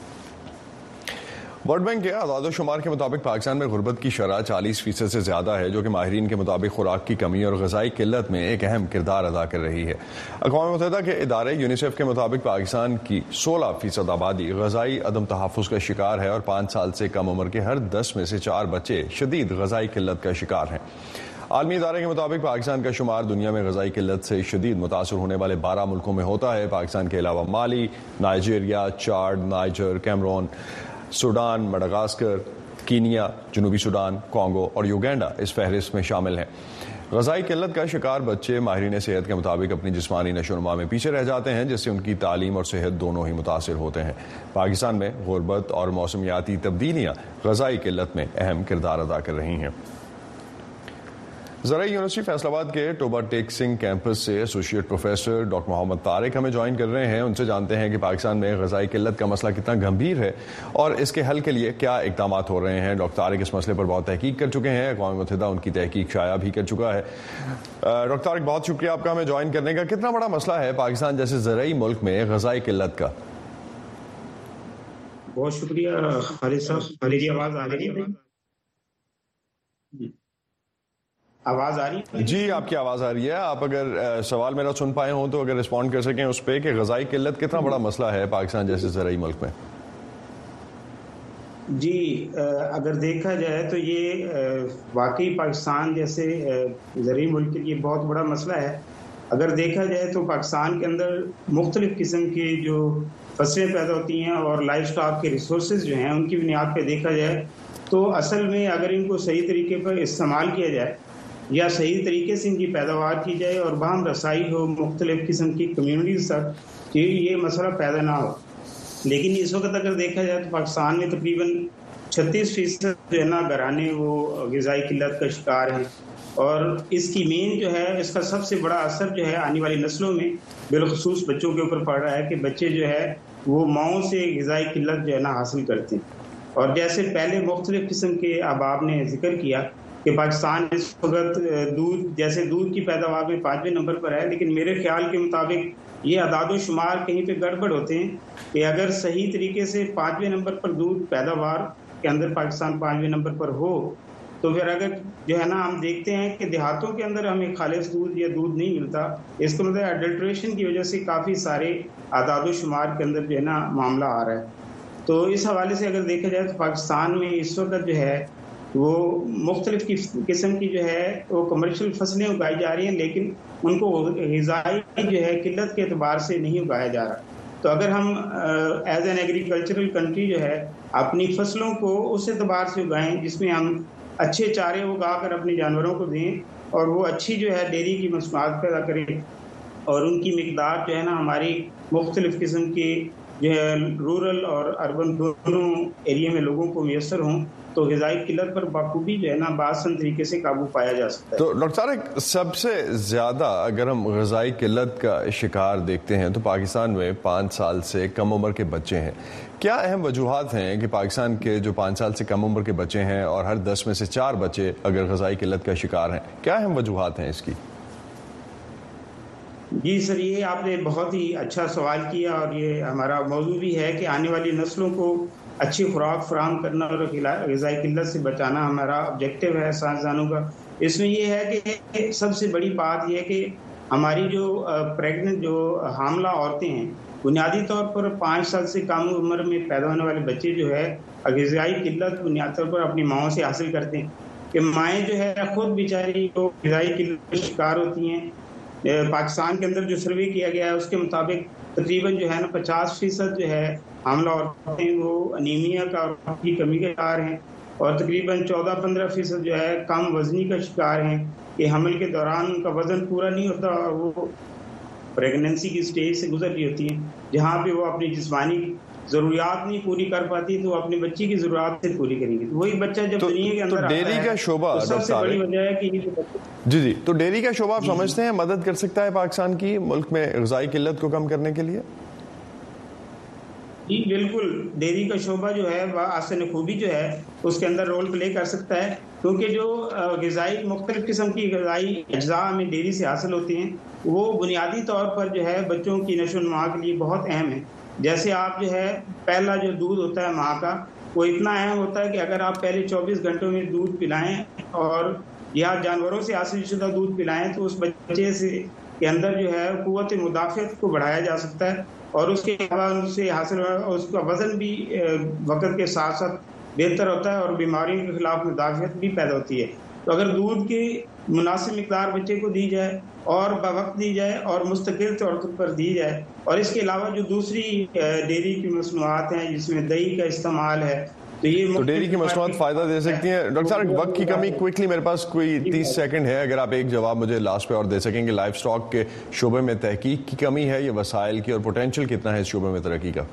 S1: ورلڈ بینک کے اعداد و شمار کے مطابق پاکستان میں غربت کی شرح 40% سے زیادہ ہے, جو کہ ماہرین کے مطابق خوراک کی کمی اور غذائی قلت میں ایک اہم کردار ادا کر رہی ہے. اقوام متحدہ کے ادارے یونیسیف کے مطابق پاکستان کی 16% آبادی غذائی عدم تحفظ کا شکار ہے اور 5 سال سے کم عمر کے ہر 10 میں سے 4 بچے شدید غذائی قلت کا شکار ہیں. عالمی ادارے کے مطابق پاکستان کا شمار دنیا میں غذائی قلت سے شدید متاثر ہونے والے 12 ملکوں میں ہوتا ہے. پاکستان کے علاوہ مالی, نائجیریا, چاڈ, نائجر, کیمرون, سوڈان, مڈغاسکر, کینیا, جنوبی سوڈان, کانگو اور یوگینڈا اس فہرست میں شامل ہیں. غذائی قلت کا شکار بچے ماہرین صحت کے مطابق اپنی جسمانی نشو و نما میں پیچھے رہ جاتے ہیں, جس سے ان کی تعلیم اور صحت دونوں ہی متاثر ہوتے ہیں. پاکستان میں غربت اور موسمیاتی تبدیلیاں غذائی قلت میں اہم کردار ادا کر رہی ہیں. زرعی یونیورسٹی فیصل آباد کے ٹوبا ٹیک سنگھ کیمپس سے ایسوسیٹ پروفیسر ڈاکٹر محمد طارق ہمیں جوائن کر رہے ہیں. ان سے جانتے ہیں کہ پاکستان میں غذائی قلت کا مسئلہ کتنا گمبھیر ہے اور اس کے حل کے لیے کیا اقدامات ہو رہے ہیں. ڈاکٹر طارق اس مسئلے پر بہت تحقیق کر چکے ہیں, اقوام متحدہ ان کی تحقیق شائع بھی کر چکا ہے. ڈاکٹر طارق, بہت شکریہ آپ کا ہمیں جوائن کرنے کا. کتنا بڑا مسئلہ ہے پاکستان جیسے زرعی ملک میں غذائی قلت کا؟
S4: بہت شکریہ خالد صاحب. میری آواز آ رہی ہے؟ آواز آ رہی ہے؟
S1: جی آپ کی آواز آ رہی ہے. آپ اگر سوال میرا سن پائے ہوں تو اگر رسپونڈ کر سکیں اس پہ کہ غذائی قلت کتنا بڑا مسئلہ ہے پاکستان جیسے زرعی ملک میں.
S4: جی اگر دیکھا جائے تو یہ واقعی پاکستان جیسے زرعی ملک کے لیے بہت بڑا مسئلہ ہے. اگر دیکھا جائے تو پاکستان کے اندر مختلف قسم کی جو فصلیں پیدا ہوتی ہیں اور لائف سٹاک کے ریسورسز جو ہیں ان کی بنیاد پہ دیکھا جائے تو اصل میں اگر ان کو صحیح طریقے پر استعمال کیا جائے یا صحیح طریقے سے ان کی پیداوار کی جائے اور باہم رسائی ہو مختلف قسم کی کمیونٹیز تک کہ یہ مسئلہ پیدا نہ ہو. لیکن اس وقت اگر دیکھا جائے تو پاکستان میں تقریباً 36% جو ہے نا گھرانے وہ غذائی قلت کا شکار ہیں اور اس کی مین جو ہے اس کا سب سے بڑا اثر جو ہے آنے والی نسلوں میں بالخصوص بچوں کے اوپر پڑ رہا ہے کہ بچے جو ہے وہ ماؤں سے غذائی قلت جو ہے نا حاصل کرتے ہیں. اور جیسے پہلے مختلف قسم کے احباب نے ذکر کیا کہ پاکستان اس وقت دودھ کی پیداوار میں 5ویں نمبر پر ہے، لیکن میرے خیال کے مطابق یہ اعداد و شمار کہیں پہ گڑبڑ ہوتے ہیں کہ اگر صحیح طریقے سے 5ویں نمبر پر دودھ پیداوار کے اندر پاکستان 5ویں نمبر پر ہو تو پھر اگر جو ہے نا ہم دیکھتے ہیں کہ دیہاتوں کے اندر ہمیں خالص دودھ یا دودھ نہیں ملتا، اس کا مطلب اڈلٹریشن کی وجہ سے کافی سارے اعداد و شمار کے اندر جو ہے نا معاملہ آ رہا ہے. تو اس حوالے سے اگر دیکھا جائے تو پاکستان میں اس وقت جو ہے وہ مختلف قسم کی جو ہے وہ کمرشل فصلیں اگائی جا رہی ہیں لیکن ان کو غذائی جو ہے قلت کے اعتبار سے نہیں اگایا جا رہا. تو اگر ہم ایز این ایگریکلچرل کنٹری جو ہے اپنی فصلوں کو اس اعتبار سے اگائیں جس میں ہم اچھے چارے اگا کر اپنے جانوروں کو دیں اور وہ اچھی جو ہے ڈیری کی مصنوعات پیدا کریں اور ان کی مقدار جو ہے نا ہماری مختلف قسم کی جو ہے رورل اور اربن دونوں ایریا میں لوگوں کو میسر ہوں تو غذائی قلت پر بخوبی جو ہے نا بآسان طریقے سے قابو پایا جا سکتا ہے.
S1: تو ڈاکٹر طارق سب سے زیادہ اگر ہم غذائی قلت کا شکار دیکھتے ہیں تو پاکستان میں 5 سال سے کم عمر کے بچے ہیں. کیا اہم وجوہات ہیں کہ پاکستان کے جو 5 سال سے کم عمر کے بچے ہیں اور ہر 10 میں سے 4 بچے اگر غذائی قلت کا شکار ہیں، کیا اہم وجوہات ہیں اس کی؟
S4: جی سر، یہ آپ نے بہت ہی اچھا سوال کیا اور یہ ہمارا موضوع بھی ہے کہ آنے والی نسلوں کو اچھی خوراک فراہم کرنا اور غذائی قلت سے بچانا ہمارا آبجیکٹو ہے سائنسدانوں کا. اس میں یہ ہے کہ سب سے بڑی بات یہ ہے کہ ہماری جو پریگننٹ جو حاملہ عورتیں ہیں بنیادی طور پر 5 سال سے کم عمر میں پیدا ہونے والے بچے جو ہے غذائی قلت بنیادی طور پر اپنی ماؤں سے حاصل کرتے ہیں کہ مائیں جو ہے خود بیچاری کو غذائی قلت کا شکار ہوتی ہیں. پاکستان کے اندر جو سروے کیا گیا ہے اس کے مطابق تقریباً جو ہے نا 50% جو ہے حاملہ عورتیں وہ انیمیا کا اور کی کمی کا شکار ہیں اور تقریباً 14-15% جو ہے کم وزنی کا شکار ہیں کہ حمل کے دوران ان کا وزن پورا نہیں ہوتا اور وہ پریگننسی کی سٹیج سے گزر رہی ہوتی ہیں جہاں پہ وہ اپنی جسمانی ضروریات نہیں پوری کر پاتی تو وہ اپنی بچی کی ضروریات سے پوری کریں گی. تو وہی بچہ جب دنیا کے اندر
S1: ڈیری کا شعبہ
S4: سب سے بڑی وجہ ہے کہ
S1: جی تو ڈیری کا شعبہ آپ سمجھتے ہیں مدد کر سکتا ہے پاکستان کی ملک میں غذائی قلت کو کم کرنے کے لیے؟
S4: جی بالکل، ڈیری کا شعبہ جو ہے آسن خوبی جو ہے اس کے اندر رول پلے کر سکتا ہے کیونکہ جو غذائی مختلف قسم کی غذائی اجزاء ہمیں ڈیری سے حاصل ہوتے ہیں وہ بنیادی طور پر جو ہے بچوں کی نشو و نما کے لیے بہت اہم ہے. جیسے آپ جو ہے پہلا جو دودھ ہوتا ہے ماں کا وہ اتنا اہم ہوتا ہے کہ اگر آپ پہلے 24 گھنٹوں میں دودھ پلائیں اور یا جانوروں سے حاصل شدہ دودھ پلائیں تو اس بچے سے کے اندر جو ہے قوت مدافعت کو بڑھایا جا سکتا ہے اور اس کے علاوہ ان سے حاصل اس کا وزن بھی وقت کے ساتھ ساتھ بہتر ہوتا ہے اور بیماریوں کے خلاف مدافعت بھی پیدا ہوتی ہے. تو اگر دودھ کی مناسب مقدار بچے کو دی جائے اور بوقت دی جائے اور مستقل طور پر دی جائے اور اس کے علاوہ جو دوسری ڈیری کی مصنوعات ہیں جس میں دہی کا استعمال ہے
S1: تو ڈیری کی مصنوعات فائدہ دے سکتی ہیں. ڈاکٹر صاحب وقت کی کمی کوئکلی میرے پاس کوئی 30 سیکنڈ ہے، اگر آپ ایک جواب مجھے لاسٹ پہ اور دے سکیں کہ لائف سٹاک کے شعبے میں تحقیق کی کمی ہے یا وسائل کی اور پوٹینشیل کتنا ہے اس شعبے میں ترقی کا؟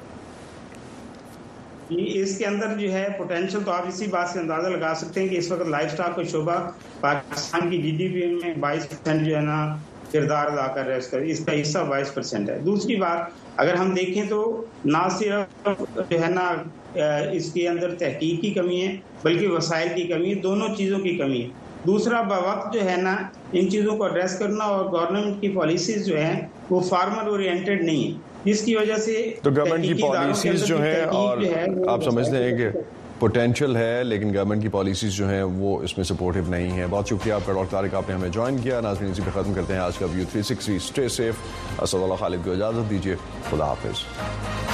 S4: اس کے اندر جو ہے پوٹینشیل تو آپ اسی بات سے اندازہ لگا سکتے ہیں کہ اس وقت لائف سٹاک کا شعبہ پاکستان کی جی ڈی پی میں 22% جو ہے نا کردار ادا کر رہا ہے، اس کا حصہ 22% ہے. دوسری بات اگر ہم دیکھیں تو نہ صرف جو ہے نا اس کے اندر تحقیق کی کمی ہے بلکہ وسائل کی کمی ہے، دونوں چیزوں کی کمی ہے. دوسرا بوقت جو ہے نا ان چیزوں کو ایڈریس کرنا اور گورنمنٹ کی پالیسیز جو ہیں وہ فارمر اورینٹڈ نہیں ہیں جس کی وجہ سے
S1: تو گورنمنٹ کی پالیسیز جو ہیں اور آپ سمجھتے ہیں کہ پوٹینشیل ہے لیکن گورنمنٹ کی پالیسیز جو ہیں وہ اس میں سپورٹیو نہیں ہیں. بہت شکریہ آپ کا ڈاکٹر طارق، آپ نے ہمیں جوائن کیا. ناظرین اسی پہ ختم کرتے ہیں آج کا ویو 360. اسٹے سیف. اسد اللہ خالد کو اجازت دیجیے. خدا حافظ.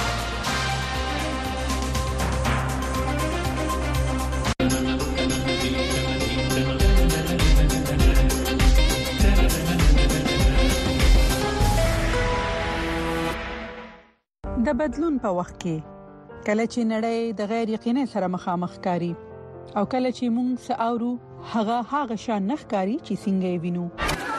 S5: د بدلون په وخت کې کله چې نړۍ د غیر یقیني سره مخامخ کاری او کله چې موږ ساورو هغه شان نخکاری چې څنګه یې وینو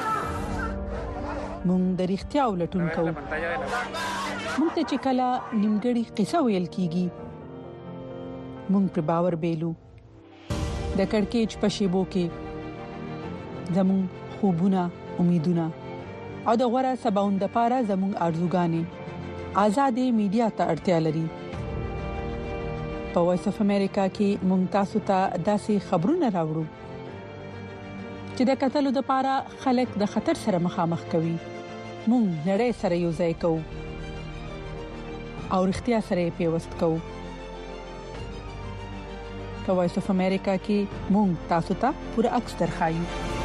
S5: موږ د اړتیا ولټون کوو موږ ته چې کله نیمګړی قصه ویل کیږي موږ پر باور بیلو د کڑکېچ په شیبو کې زموږ خوبونه امیدونه او د غوړه سباوند لپاره زموږ ارزوګانې آزادې میډیا ته اړتیا لري په وایس اف امریکا کې موږ تاسو ته داسې خبرونه راوړو چې د قتلو لپاره خلک د خطر سره مخامخ کوي موږ نړۍ سره یو ځای کوو او اړتیا سره پیوست کوو په وایس اف امریکا کې موږ تاسو ته پوره عکس درخایو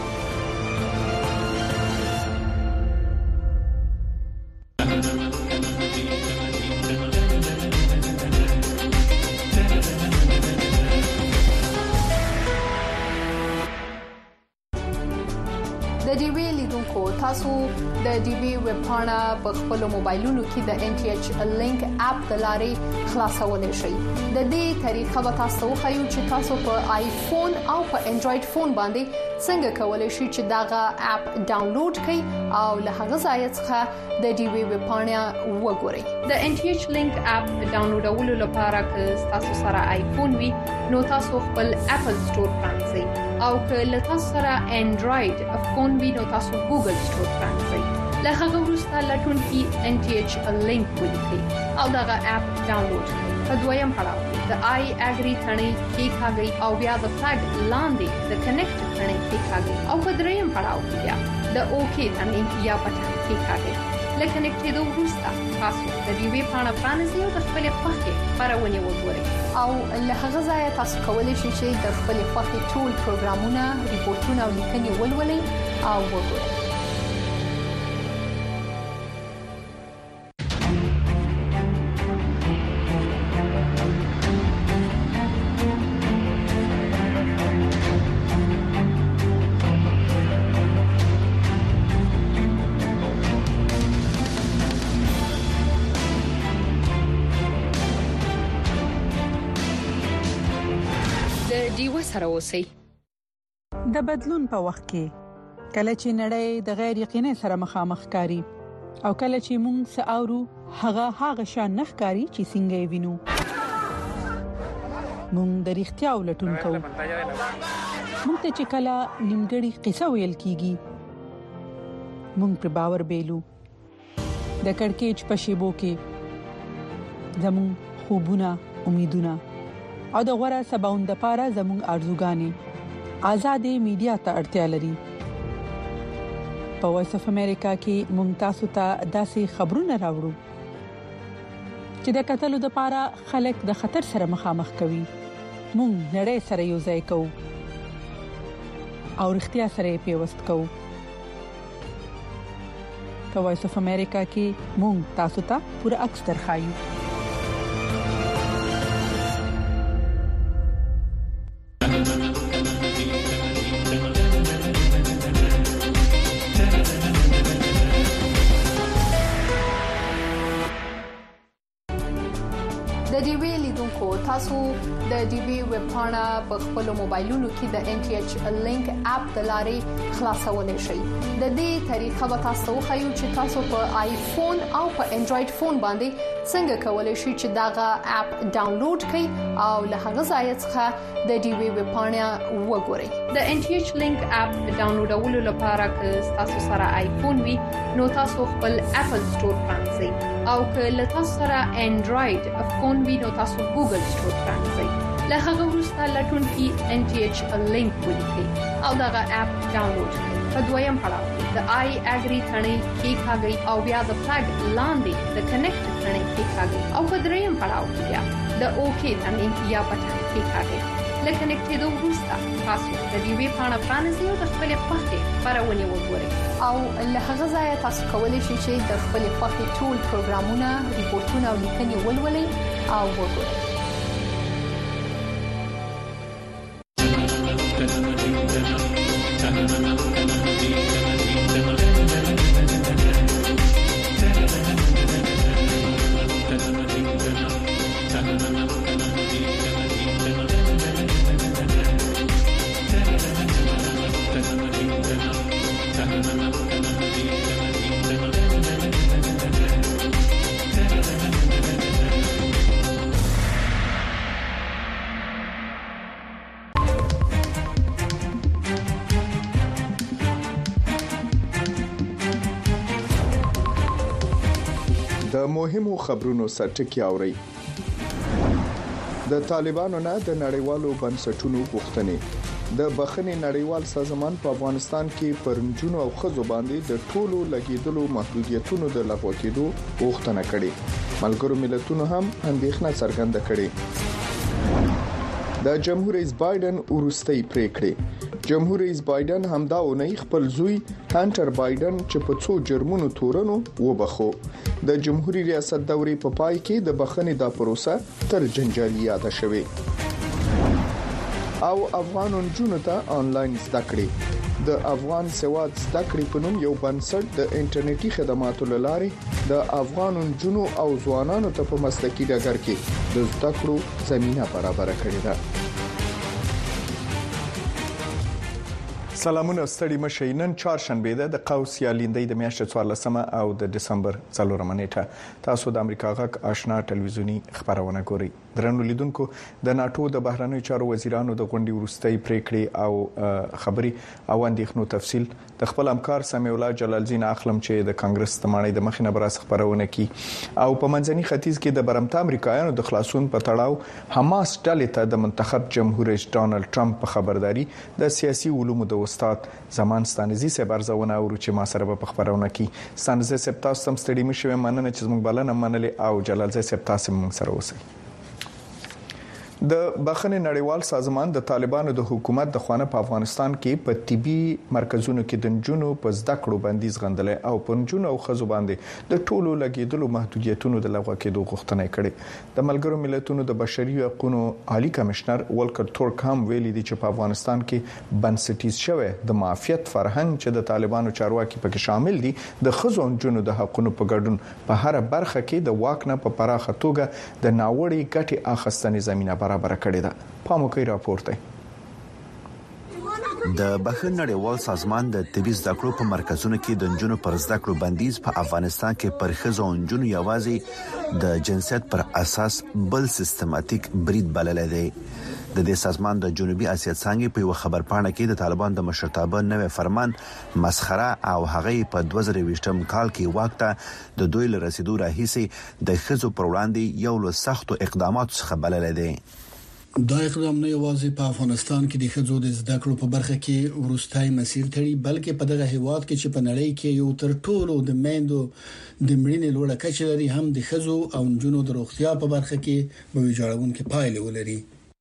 S6: د ډي وی لیدونکو تاسو د ډي وی ویب پاڼه په خپل موبایلونو کې د ان ټي ایچ لینک اپ د لارې خلاصولای شئ د دې طریقه به تاسو خایو چې تاسو په آیفون او په انډراید فون باندې څنګه کولای شئ چې داغه اپ ډاونلوډ کړئ او له هغه ځای څخه د ډي وی ویب پاڼه وګورئ د ان ټي ایچ لینک اپ ډاونلوډولو لپاره که تاسو سره آیفون وي نو تاسو خپل اپل سٹور پرانځئ او که له تاسو سره انډراید فون وي نو تاسو ګوګل سٹور پرانځئ له هغه وروسته لټون کې ان ټي ایچ لینک ولیکئ او داغه اپ ډاونلوډ کړئ په دویم پړاو د آی اګری ثنې کې ښاګي او بیا د فلګ لاندې د کنیکټ ثنې کې ښاګي او په دریم پړاو کې بیا د اوکی ثنې یا بټن کې ښاګي لکه نکټېدو وروسته تاسو د دې وی پاڼه پرانیزئ او د خپل خوښې خبرونه وګورئ او له هغه ځایه تاسو کولی شئ چې د خپل خوښې ټول پروګرامونه ریپورتونه او لیکنې ولولئ او وګورئ سره اوسئ
S5: د بدلون په وخت کې کله چې نړۍ د غیر یقیني سره مخامخ کاری او کله چې موږ ساورو هغه شان نخکاری چې څنګه یې وینو موږ د اړتیا ولټون کوو موږ ته چې کله نیمګړی قصه ویل کیږي موږ پر باور بیلو د کڑکېچ په شیبو کې زموږ خوبونه امیدونه او د غوړه سباوند لپاره زموږ ارزوګانې آزادې میډیا ته اړتیا لري په وایس اف امریکا کې موږ تاسو ته داسې خبرونه راوړو چې د قتلو لپاره خلک د خطر سره مخامخ کوي موږ نړۍ سره یو ځای کوو او اړتیا سره پیوست کوو په وایس اف امریکا کې موږ تاسو ته پوره عکس درخایو
S6: تاسو د ډي وی ویب پاڼه په خپل موبایلونو کې د ان ټي ایچ لینک اپ د لارې خلاصولای شئ د دې طریقه به تاسو خایو چې تاسو په آیفون او په انډراید فون باندې څنګه کولای شئ چې داغه اپ ډاونلوډ کړئ او له هغه ځای څخه د ډي وی ویب پاڼه وګورئ د ان ټي ایچ لینک اپ ډاونلوډولو لپاره که تاسو سره آیفون وي نو تاسو خپل اپل سٹور پرانځئ او که له تاسو سره انډراید فون وي نو تاسو ګوګل سٹور پرانځئ له هغه وروسته لټون کې ان ټي ایچ لینک ولیکئ او داغه اپ ډاونلوډ کړئ په دویم پړاو د آی اګری ثنې کې ښاګي او بیا د فلګ لاندې د کنیکټ ثنې کې ښاګي او په دریم پړاو کې بیا د اوکی ثنې یا بټن کې ښاګي لکه نکټېدو وروسته تاسو د دې وی پاڼه پرانیزئ او د خپل خوښې خبرونه وګورئ او له هغه ځایه تاسو کولی شئ چې د خپل خوښې ټول پروګرامونه ریپورتونه او لیکنې ولولئ او وګورئ
S7: Thank you.
S1: د مهمو خبرونو سرټکی اوري. د طالبانو نه د نړیوالو بنسټونو غوښتنې د بخښنې نړیوال سازمان په افغانستان کې پرنجونو او خزو باندې د ټولو لګیدلو محدودیتونو د لغوه کېدو غوښتنه کړې. ملګرو ملتونو هم اندېښنه څرګنده کړې. د جمهور رئیس بایدن وروستۍ پریکړې. جمهور رئیس بایدن همدا اونۍ خپل زوی هانټر بایدن چې په څو جرمونو تورنو وبخو. د جمهوریت ریاست دورې په پای کې د بخښنې دا پروسه تر جنجالي یاد شوه. او افغان نجونو ته انلاین زده کړې. د افغان سواد زده کړې په نوم یو بنسټ د انټرنیټي خدماتو لارې د افغان نجونو او ځوانانو ته په مسلکي ډګر کې د زده کړو زمينه برابر کړې ده. سلامونه ستړي مشي. نن چهارشنبه ده د قوس یا لیندۍ د میاشتې 14 او د دسمبر 4 نیټه. تاسو د امریکا غږ آشنا ټلویزیونی خبرونه ګورئ. درنو لیدونکو، د ناتو د بهرنیو چارو وزیرانو د غونډې وروستۍ پریکړې او خبري او اندېښنو تفصیل د خپل همکار سمیع الله جلالزین اخلم چې د کانګرس تمانۍ د مخینه براس خبرونه کی او په منځني ختیځ کې د برمته امریکایانو د خلاصون په تړاو حماس ډلې ته د منتخب جمهور رئیس ډانلډ ټرمپ په خبرداري د سیاسي علومو د استاد زمان ستانزي سه برزونه او چې ما سره په خبرونه کې ستانزي سپتا سم ستړي مشوي مننه چې زموږ بلنه منلې او جلالزی سپتا سم سره اوسئ. د بخښنې نړیوال سازمان د طالبانو د حکومت د خوانه په افغانستان کې په طبي مرکزونو کې د نجونو په زده کړو بندیز غندلې او په نجونو او خزو باندې د ټولو لګیدلو محدودیتونو د لغوه کېدو غوښتنه کړې. د ملګرو ملتونو د بشري حقوقو عالی کمشنر ولکر تورک هم ویلي دي چې په افغانستان کې بنسټیز شوی د معافیت فرهنګ چې د طالبانو چارواکي پکې شامل دي د خزو نجونو د حقوقو په ګډون په هر برخه کې د واک نه په پراخه توګه د ناوړي ګټې اخیستنې زمينه برابر کړی ده. پاموکي راپورټ دی.
S7: د بخښنې نړیوال سازمان د طبي زده کړو په مرکزونو کې د نجونو پر زده کړو بندیز په افغانستان کې پر ښځو او نجونو یوازې د جنسیت پر اساس بل سیستماتیک برید بلل دی. د دې سازمان د جنوبي اسیا څنګه په یو خبرپاڼه کې د طالبان د مشرتابه نوې فرمان مسخره او هغه په 2020 کال کې واک ته د دوی لرسیدو راهیسي د ښځو پر وړاندې یو له سختو اقداماتو څخه بلل دی.
S8: دا اقدام نه یوازې په افغانستان کې د ښځو د زده کړو په برخه کې ورستای مسیر تړي، بلکې په دغه هیواد کې چې په نړۍ کې یو تر ټولو د میندو د مړینې لوړه کچه لري هم د ښځو او نجونو د روغتیا په برخه کې به ویجاړونکې پایلې ولري.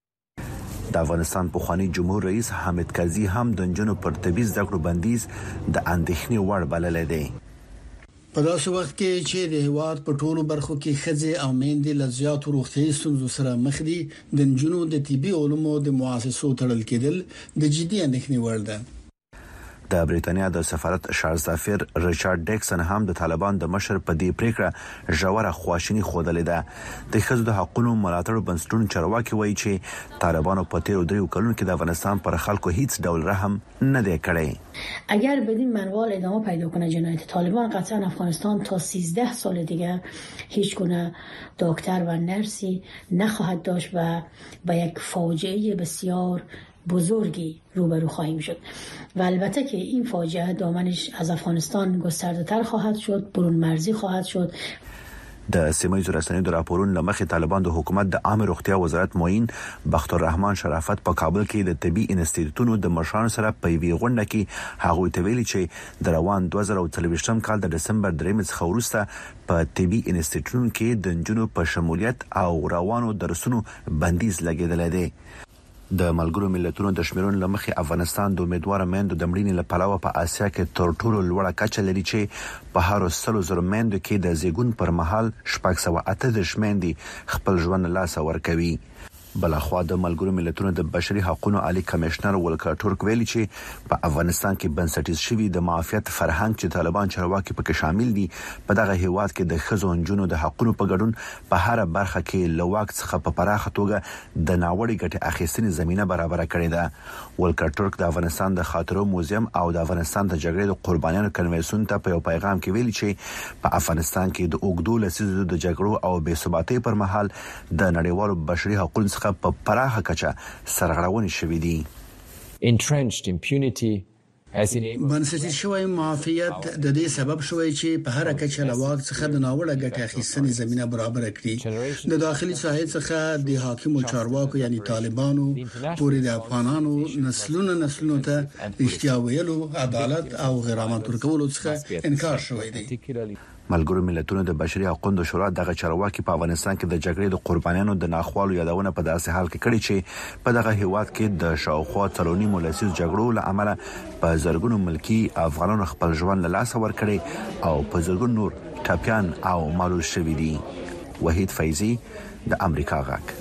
S7: د افغانستان پخوانی جمهور رئیس حامد کرزي هم د نجونو پر طبي زده کړو بندیز د اندېښنې وړ بلل دی.
S8: په داسې وخت کې چې د هیواد په ټولو برخو کې ښځې او میندې له زیاتو روغتیايي ستونزو سره مخ دي، د نجونو د طبي علومو د مؤسسو تړل کېدل د جدي اندېښنې وړ ده.
S7: د بریتانیا د سفارت شارزافیر ریچارډ ډیکسن هم د طالبان د مشر په دې پریکړه ژوره خواشیني خوده ده. د ښځو د حقوقو ملاتړ بنسټونو چارواکي وایي چې طالبانو په تیر 3 کلونو کې د افغانستان پر خلکو هیڅ ډول رحم نه دی کړی.
S9: اگر بدین منوال ادامه پیدا کنه جنایت طالبان، قطعا افغانستان تا 13 سال دیگه هیچ گونه دکتر و نرسی نخواهد داشت و با یک فاجعه بسیار بزرگی روبرو خواهیم شد و البته که این فاجعه دامنش از افغانستان گسترده تر خواهد شد، برون مرزی خواهد شد.
S7: د سیمایي رسنیو د راپورونو لمخې طالبان د حکومت د عامه روغتیا وزارت معین بختالرحمن شرافت په کابل کې د طبي انسټیټیوټونو د مشرانو سره په وی غونډه کې هغه ته ویلي چې د روان 2023 کال د دسمبر 3 څخه وروسته په طبي انسټیټیوټونو کې د نجونو په شمولیت او روانو درسونو بندیز لګیدل دی. د ملګرو ملتونو د شمیرون لمخې افغانستان د امیدوار میندو د مړینې لپاره په آسیا کې تر ټولو لوړه کچه لري چې په هر 100,000 میندو کې د زیږون پر مهال 638 میندې خپل ژوند لاس ورکوي. بلخوا د ملګرو ملتونو د بشري حقوقو عالی کمشنر ولکر ټورک ویلي چې په افغانستان کې بنسټیز شوی د معافیت فرهنګ چې طالبان چارواکي پکې شامل دي په دغه هیواد کې د خزو انجونو د حقوقو په ګډون په هر برخه کې لواک څخه په پراخه توګه د ناوړي ګټې اخیستنې زمينه برابر کړې ده. ولکر ټورک د افغانستان د خاطرو موزیم او د افغانستان د جګړې د قربانیانو کنوانسیون ته په یو پیغام کې ویلي چې په افغانستان کې د اوګدو لسیزو د جګړو او بې ثباتۍ پر مهال د نړیوالو بشري حقوقو په پراخه کچه سرغړونې شوې دي.
S10: Entrenched impunity
S8: بنسټیز شوی معافیت د دې سبب شوی چې په هر کچه لواک څخه د ناوړه ګټه اخیستنې زمينه برابر کړي. د داخلي ساحې څخه د حاکمو چارواکو یعنی طالبانو پورې د افغانانو نسلونو ته رښتیا ویلو، عدالت او غرامت ورکولو څخه انکار شوی دی.
S7: ملګرو ملتونو د بشري حقوقو شورا دغه چارواکي په افغانستان کې د جګړې د قربانیانو د ناخوالو یادونه په داسې حال کې کړې چې په دغه هیواد کې د شاوخوا 3.5 لسیز جګړو لامل په زرګونو ملکی افغانانو خپل ژوند له لاسه ورکړي او په زرګونو نور ټاپیان او مالول شوي دي. وحید فیضی د امریکا غاک.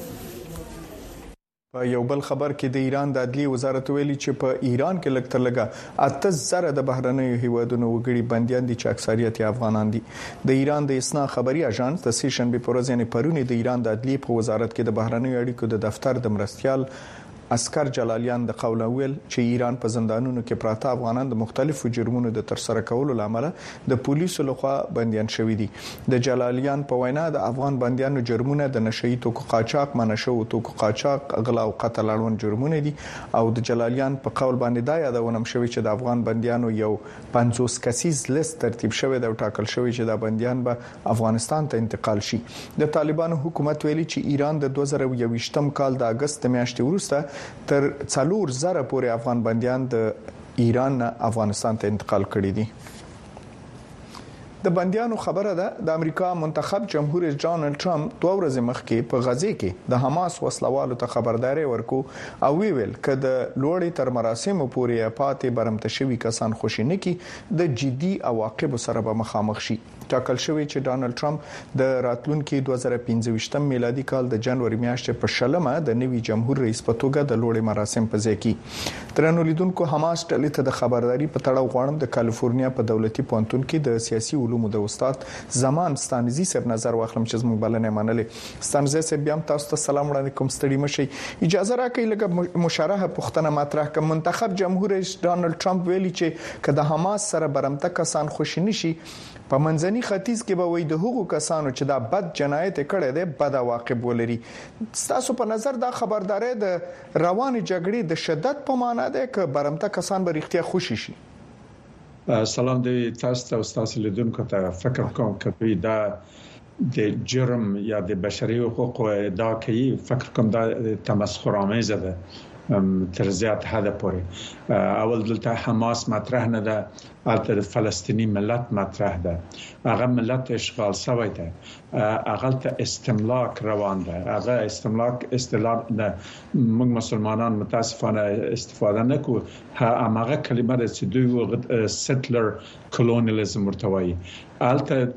S1: په یو بل خبر کې د ایران د عدلیې وزارت ویلي چې په ایران کې لږ تر لږه 80,000 د بهرنیو هیوادونو وګړي بنديان دي چې اکثریت یې افغانان دي. د ایران د اسنا خبري اژانس د سیشنبه پر ورځ یعنی پرونی د ایران د عدلیې په وزارت کې د بهرنیو اړیکو د دفتر د مرستيال اسکر جلالیان د قول ویل چې ایران په زندانونو کې پراته افغانان د مختلفو جرمونو د ترسره کولو لامل د پولیسو لخوا بنديان شوي دي. د جلالیان په وینا د افغان بنديانو جرمونه د نشئی توکو قاچاق، منشو توکو قاچاق، غلا او قتل اړوند جرمونه دي او د جلالیان په قول باندې دا یادونه شوی چې د افغان بنديانو یو 50 کسیز لیست ترتیب شوی د ټاکل شوی چې د بنديان به افغانستان ته انتقال شي. د طالبانو حکومت ویلي چې ایران د 2021م کال د اگست میاشتې وروسته تر 4,000 پورې افغان بنديان د ایران نه افغانستان ته انتقال کړي دي. د بنديانو خبره ده د امریکا منتخب جمهور رئیس ډانلډ ټرمپ 2 ورځې مخکې په غزه کې د حماس وسلوالو ته خبرداري ورکو او ویل چې د لوړې تر مراسمو پورې پاتې برمته شوی کسان خوشینه کې د جدي عواقب سره به مخامخ شي. ټاکل شوی چې ډانلډ ټرمپ د راتلونکي 2015 میلادي کال د جنوري میاشتې په شلمه د نوي جمهور رئیس په توګه د لوړې مراسم په ځای کې ترنو لیدونکو حماس ټلې ته د خبرداري په تړاو غواړم د کالیفورنیا په دولتي پوهنتون کې د سیاسي علومو د استاد زمان ستانزي صاحب نظر واخلم چې زموږ بلنه منلې. ستانزي صاحب بیا تاسو ته سلام وړاندې کوم. ستړي مشي اجازه راکړئ لکه مشرحه پښتنه مطرح کوم. منتخب جمهور رئیس ډانلډ ټرمپ ویلي چې کله حماس سره برمته کسان خوشی نشي په منځني ختیځ کې به وي د هغو کسانو چې دا بد جنایت کړي دي بد عواقب ولري. تاسو په نظر دا خبرداري د روان جګړې د شدت په معنا ده چې برمته کسان به اړتیا خوشي شي؟
S11: سلام دی تاسو ته او تاسو لیدونکو ته. فکر کوم چې دا د جرم یا د بشري حقوقو ادعا کوي، فکر کوم دا تمسخرآمیز ده تر زیات حد پورې. اول دلته حماس مطرح نه ده، البته فلسطینی ملت مطرح ده. هغه ملت اشغال شوی ده، هغه ته استملاک روان ده. هغه استملاک اصطلاح ده موږ مسلمانان متاسفانه استفاده نکو. هغه کلمه ده چې دوی سټلر کولونیالیزم ورته وایي. البته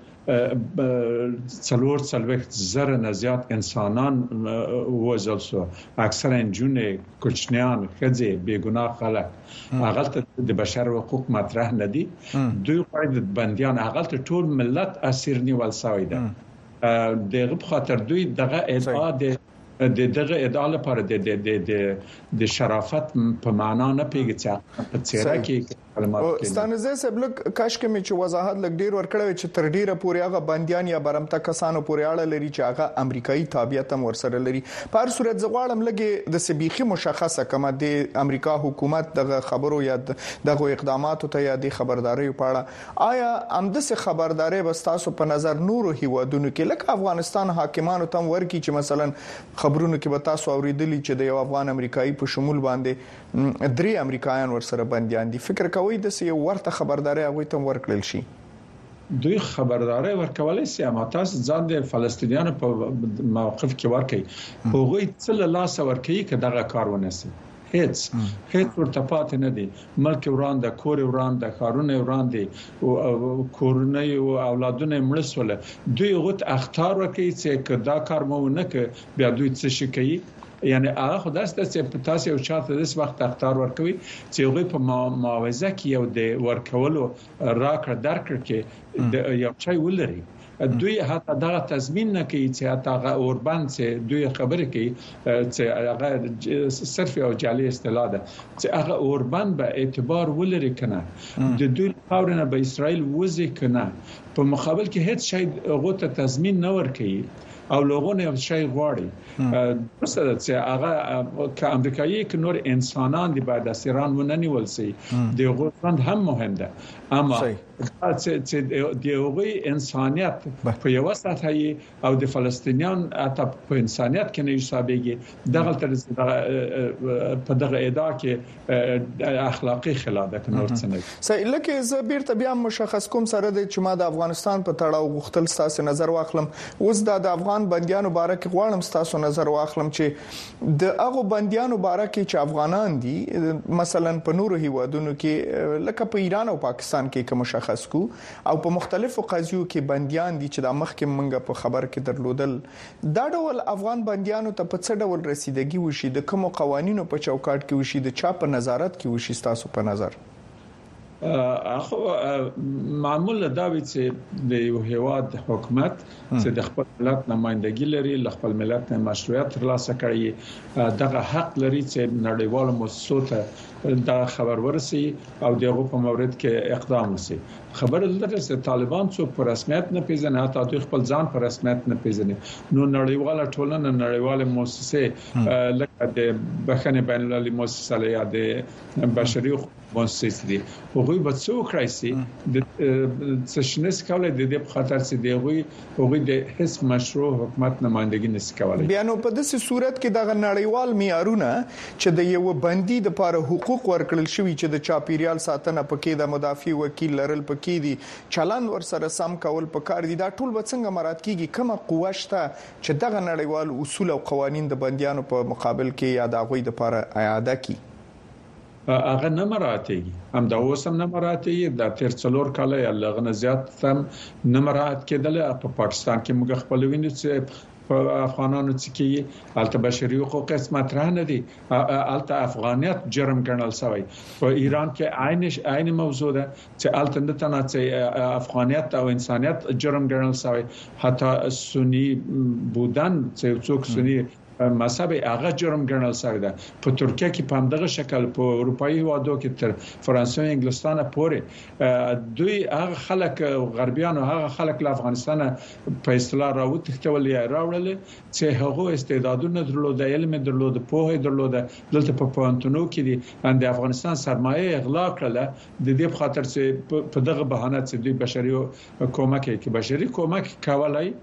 S11: 4 زره نه زیات انسانان وژل شو، اکثرا جنونه، کوچنیان، خځې، بیګناه خلک. هغه د بشر حقوق مطرح نه دي. دوی غواړي بنديان هغه ټول ملت اسیر نیول شوی ده. دغه په خاطر دوی دغه ادعا دغه ادعا لپاره د شرافت په معنا نه پیږي چې په څیره کې
S1: ستانزه صاحب لک کاش کې چې وضاحت لګ ډیر ورکړی چې تر ډیره پورې هغه بنديان یا برمته کسانو پورې اړه لري چې هغه امریکایي تابعیت هم ورسره لري. په هر صورت زغواړم لګي د سبيخي مشخصه کما د امریکا حکومت دغه خبرو یا دغه اقداماتو ته یا د خبرداري په اړه آیا امدسه خبرداري بستاسو په نظر نورو هیوادونو کې لکه افغانستان حاکمانو تم ورکی چې مثلا خبرونو کې به تاسو اوریدلی چې د یو افغان امریکایي په شمول باندې 3 امریکایان ورسره بنديان دي. فکر کوي د یو ورته خبرداري هغه ته ورکړل شي؟
S11: دوی خبرداري ورکولای شي، اما تاسو ځان د فلسطینیانو په موقف کې ورکړي. هغوی څه لاس ورکړي چې دغه کار ونسي. هیڅ ورته پاتې نه دي. ملک ورانده، کور ورانده، خارونه ورانده او کورونه او اولادونه مړسول. دوی غوت اختیار ورکړي چې دا کار مو نه ک بیا دوی څه شي کوي. یعنی هغه خدای ستاسو په تاسو یو چاته د وخت اختیار ورکوي چې هغه په معاوضه کې یو د ورکولو راکړه درکړه کې د یو چای ولري دوی حتی دا تضمین نه کوي چې حتی هغه اوربند چې دوی خبرې کوي چې هغه صرف یو جعلي اصطلاح ده چې هغه اوربند به اعتبار ولري کنه د دوی پاورنه به اسرائیل وځي کنه په مقابل کې هیڅ شی هغه ته تضمین نه ورکوي او لوګونه یو شی غواړي درسته چې هغه که امریکایي ک نور انسانان دی بعد اسیران وننیول سي د غوښتند هم مهم ده اما چې د هغوی انسانيت په یو سطح او د فلسطینیان اته په انسانيت کې نه حسابيږي دغه تر په دغه ادعا کې اخلاقی خلاف ده نور څه نه
S10: سې لکه زه بیرته بیا مشخص کوم سره د چې ما د افغانستان په تړاو غوښتل ستاسو نظر واخلم اوس د افغان بنديانو باره کې غواړم ستاسو نظر واخلم چې د هغه بنديانو باره کې چې افغانان دي مثلا په نورو هیوادونو کې لکه په ایران او پاکستان کې کوم مشخص کو او په مختلفو قضیو کې بنديان دي چې د مخکې منګه په خبر کې درلودل دا ډول افغان بنديانو ته په څه ډول رسیدګي وشي د کوم قوانینو په چوکاټ کې وشي د چا په نظارت کې وشي تاسو په نظر
S11: اخو معمول دا وی چې د یو هیواد حکومت چې د خپل ملت نمائندګي لري ل خپل ملت نه مشروعیت ترلاسه کړي دغه حق لري چې نړیوال مؤسسو ته دا خبر ورسي او دغه په مورد کې اقدام وکړي خبر لري چې طالبان څو په رسمیت نه پیژني حتی دوی خپل ځان په رسمیت نه پیژني نو نړیواله ټولنه نړیواله مؤسسه لکه د بخښنې بین المللي مؤسسه یا د بشري مؤسسې دي هغوی به څو کرایسي د سشنس کولای د دې په خاطر چې هغوی د هیڅ مشروع حکومت نمائندګي نشي کولای
S10: بیا نو په داسې صورت کې د نړیوال معیارونه چې د یو بندي د لپاره حقوق ورکړل شوی چې د چاپیریال ساتنه پکې د مدافع وکیل لرل پکې دي چلن ورسره سم کول پکار دي دا ټول به څنګه مراد کیږي کومه قوه شته چې دغه نړیوال اصول او قوانين د بنديانو په مقابل کې یا د غوي د لپاره اعاده کی
S11: هغه نه مراتېږي هم دا اوسم نه مراتېږي د تیر څلور کال یا لغنه زیات هم نه مرات کېدل په پاکستان کې موږ خپل ویني چې په افغانانو چې الته بشري حقوق قسمت را نه دي الته افغانیت جرم ګڼل شوی په ایران کې عین موضوع ده چې الته نه تنه چې افغانیت او انسانیت جرم ګڼل شوی حتی سنی بودن چې څوک سنی مذهب هغه جرم ګڼل شوی ده په ترکیه کې په همدغه شکل په اروپאי هوادو کې تر فرانسې او انګلستان پورې دوی هغه خلک غربیان او هغه خلک له افغانستان په اصطلاح راوتښتول یا راوړل چې هغه استعدادونه درلود علم درلود په درلود دلته په پوهنتونو کې دي د افغانستان سرمایه اغلا کړله د دې په خاطر چې په دغه بهانه چې دوی بشري کومک کې بشري کومک کولای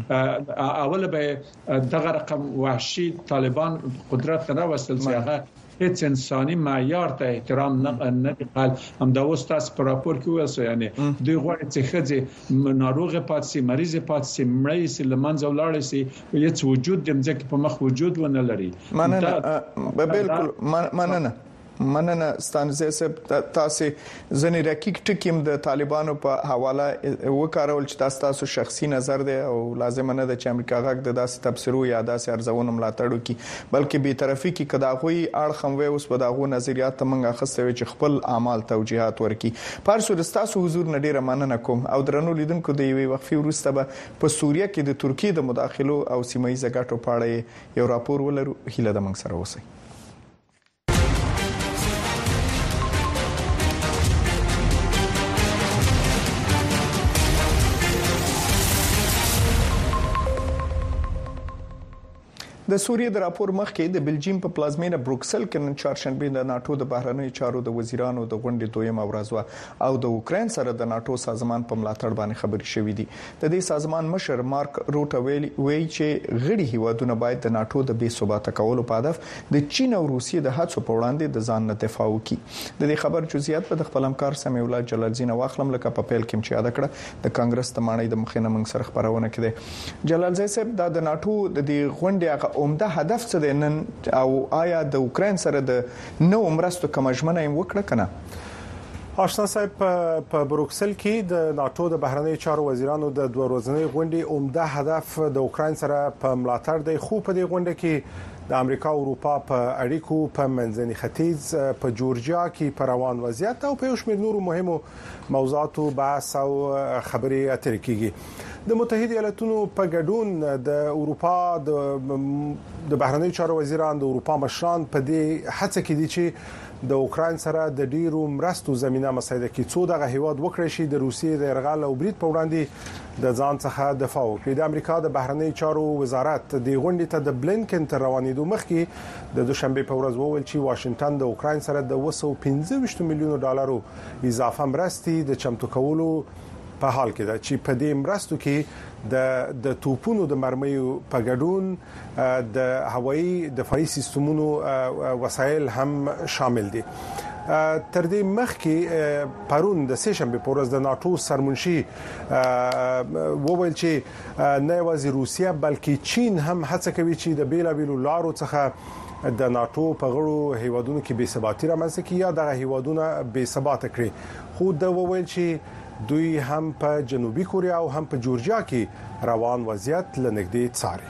S11: اول به دغه رقم وحشي طالبان قدرت نه وصل چې هغه هیڅ انساني معیار ته احترام نه قال هم دا وستاس پر راپور کې وایي یعنی دوی غواړي چې خځه ناروغه پاتې مریض پاتې مړی سي لمنځه ولاړ سي هیڅ وجود د مځکه په مخ وجود ونه لري
S10: مننه بالکل مننه ستانزه سب تاسو ځنې رکیک ټکیم د طالبانو په حواله وکړول چې تاسو شخصي نظر دی او لازم نه ده چې امریکا غږ د داسې تبصرو یا داسې ارزونو ملاتړ وکړي بلکې به طرفي کې کداغوي اړخم وي اوس په داغو نظریات تمنګ اخستوي چې خپل اعمال توجيهات ورکړي پارسو تاسو حضور نډیره مننه کوم او درنو لیدونکو د یوې وقفې وروسته په سوریه کې د ترکیې د مداخلو او سیمایي ګټو په اړه یو راپور ولرو هیله د منځ سره اوسئ د سوریه د راپور مخکې د بلجیم په پلازمینه بروکسل کې نن چهارشنبه د ناتو د بهرنی چارو د وزیرانو د غونډې دویمه ورځ او د اوکرين سره د ناتو سازمان په ملاتړ باندې خبري شوې دي د دې سازمان مشر مارک روټ ویلي چې غړي هیوادونه باید د ناتو د بې ثبات کولو په هدف د چین او روسیې د هڅو په وړاندې د ځان نه دفاع وکړي د دې خبر جزئیات په خپل همکار سمیع الله جلالزین واخلم لکه په پیل کې چې یاد کړه د کانګرس د مانۍ د مخینه موږ سره خبرونه کړي جلالزی صاحب د ناتو د دې غونډې عمده هدف څه دی نن او آیا د اوکرين سره د نو مرستو کوم ژمنه وکړه کنه
S12: آشنا صاحب په بروکسل کې د ناتو د بهرنی چارو وزیرانو د دوه ورځنۍ غونډې عمده هدف د اوکرين سره په ملاتړ دی، خو په دې غونډه کې د امریکا او اروپا په اړیکو په منځني ختیځ په جورجیا کې په روان وضعیت او په یو شمېر نورو مهمو موضوعاتو بحث او خبرې اترې کیږي. د متحده ایالاتونو په ګډون د اروپا د بهرنی چارو وزیران د اروپا مشران په دې هڅه کې دي چې د اوکرين سره د ډیرو مرستو زمينه مساعده کې څو دغه هیواد وکړي شي د روسیې د يرغل او برید په وړاندې د ځان څخه دفاع وکړي. د امریکا د بهرنی چارو وزارت د غونډې ته د بلینکن تر روانېدو مخکې د دوشنبه په ورځ وویل چې واشنگټن د اوکرين سره د 215 میلیون ډالرو اضافه مرستې د چمتو کولو په حال کې ده چې په دې مرستو کې د توپونو د مرمیو په ګډون د هوایي دفاعي سیستمونو وسایل هم شامل دي. تر دې مخکې پرون د سهشنبه په ورځ د ناتو سرمنشي وویل چې نه یوازې روسیا بلکې چین هم هڅه کوي چې د بیلابیلو لارو څخه د ناتو په غړو هیوادونو کې بې ثباتي رامنځته کړي یا دغه هیوادونه بې ثبات کړي. خو د وویل چې دوی هم په جنوبي کوریا او هم په جورجیا کې روان وضعیت لنګدې څاري.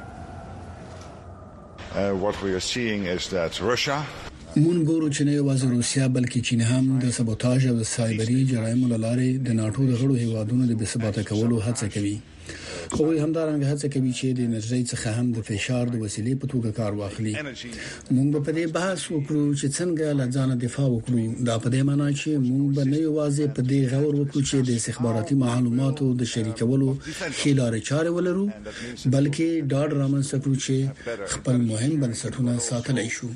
S13: What we are seeing is that Russia
S8: مون ګورو چې نه یوازې روسیا بلکې چین هم د سبوتاژ او سایبري جرایمو لارې د ناتو د غړو هیوادونو د بې ثبات کولو هڅه کوي. خو همدارنګه هڅه کوي چې د انرژي څخه هم د فشار د وسیلې په توګه کار واخلي. موږ په دې بحث وکړو چې څنګه لځانه دفاع وکړو. دا په دې معنی چې موږ به نه یوازې په دې غور وکړو چې د استخباراتي معلوماتو د شریکولو خلارې چارې ولرو بلکې ډاډ رامنځته کړو چې خپل مهم بنسټونه ساتلای شو.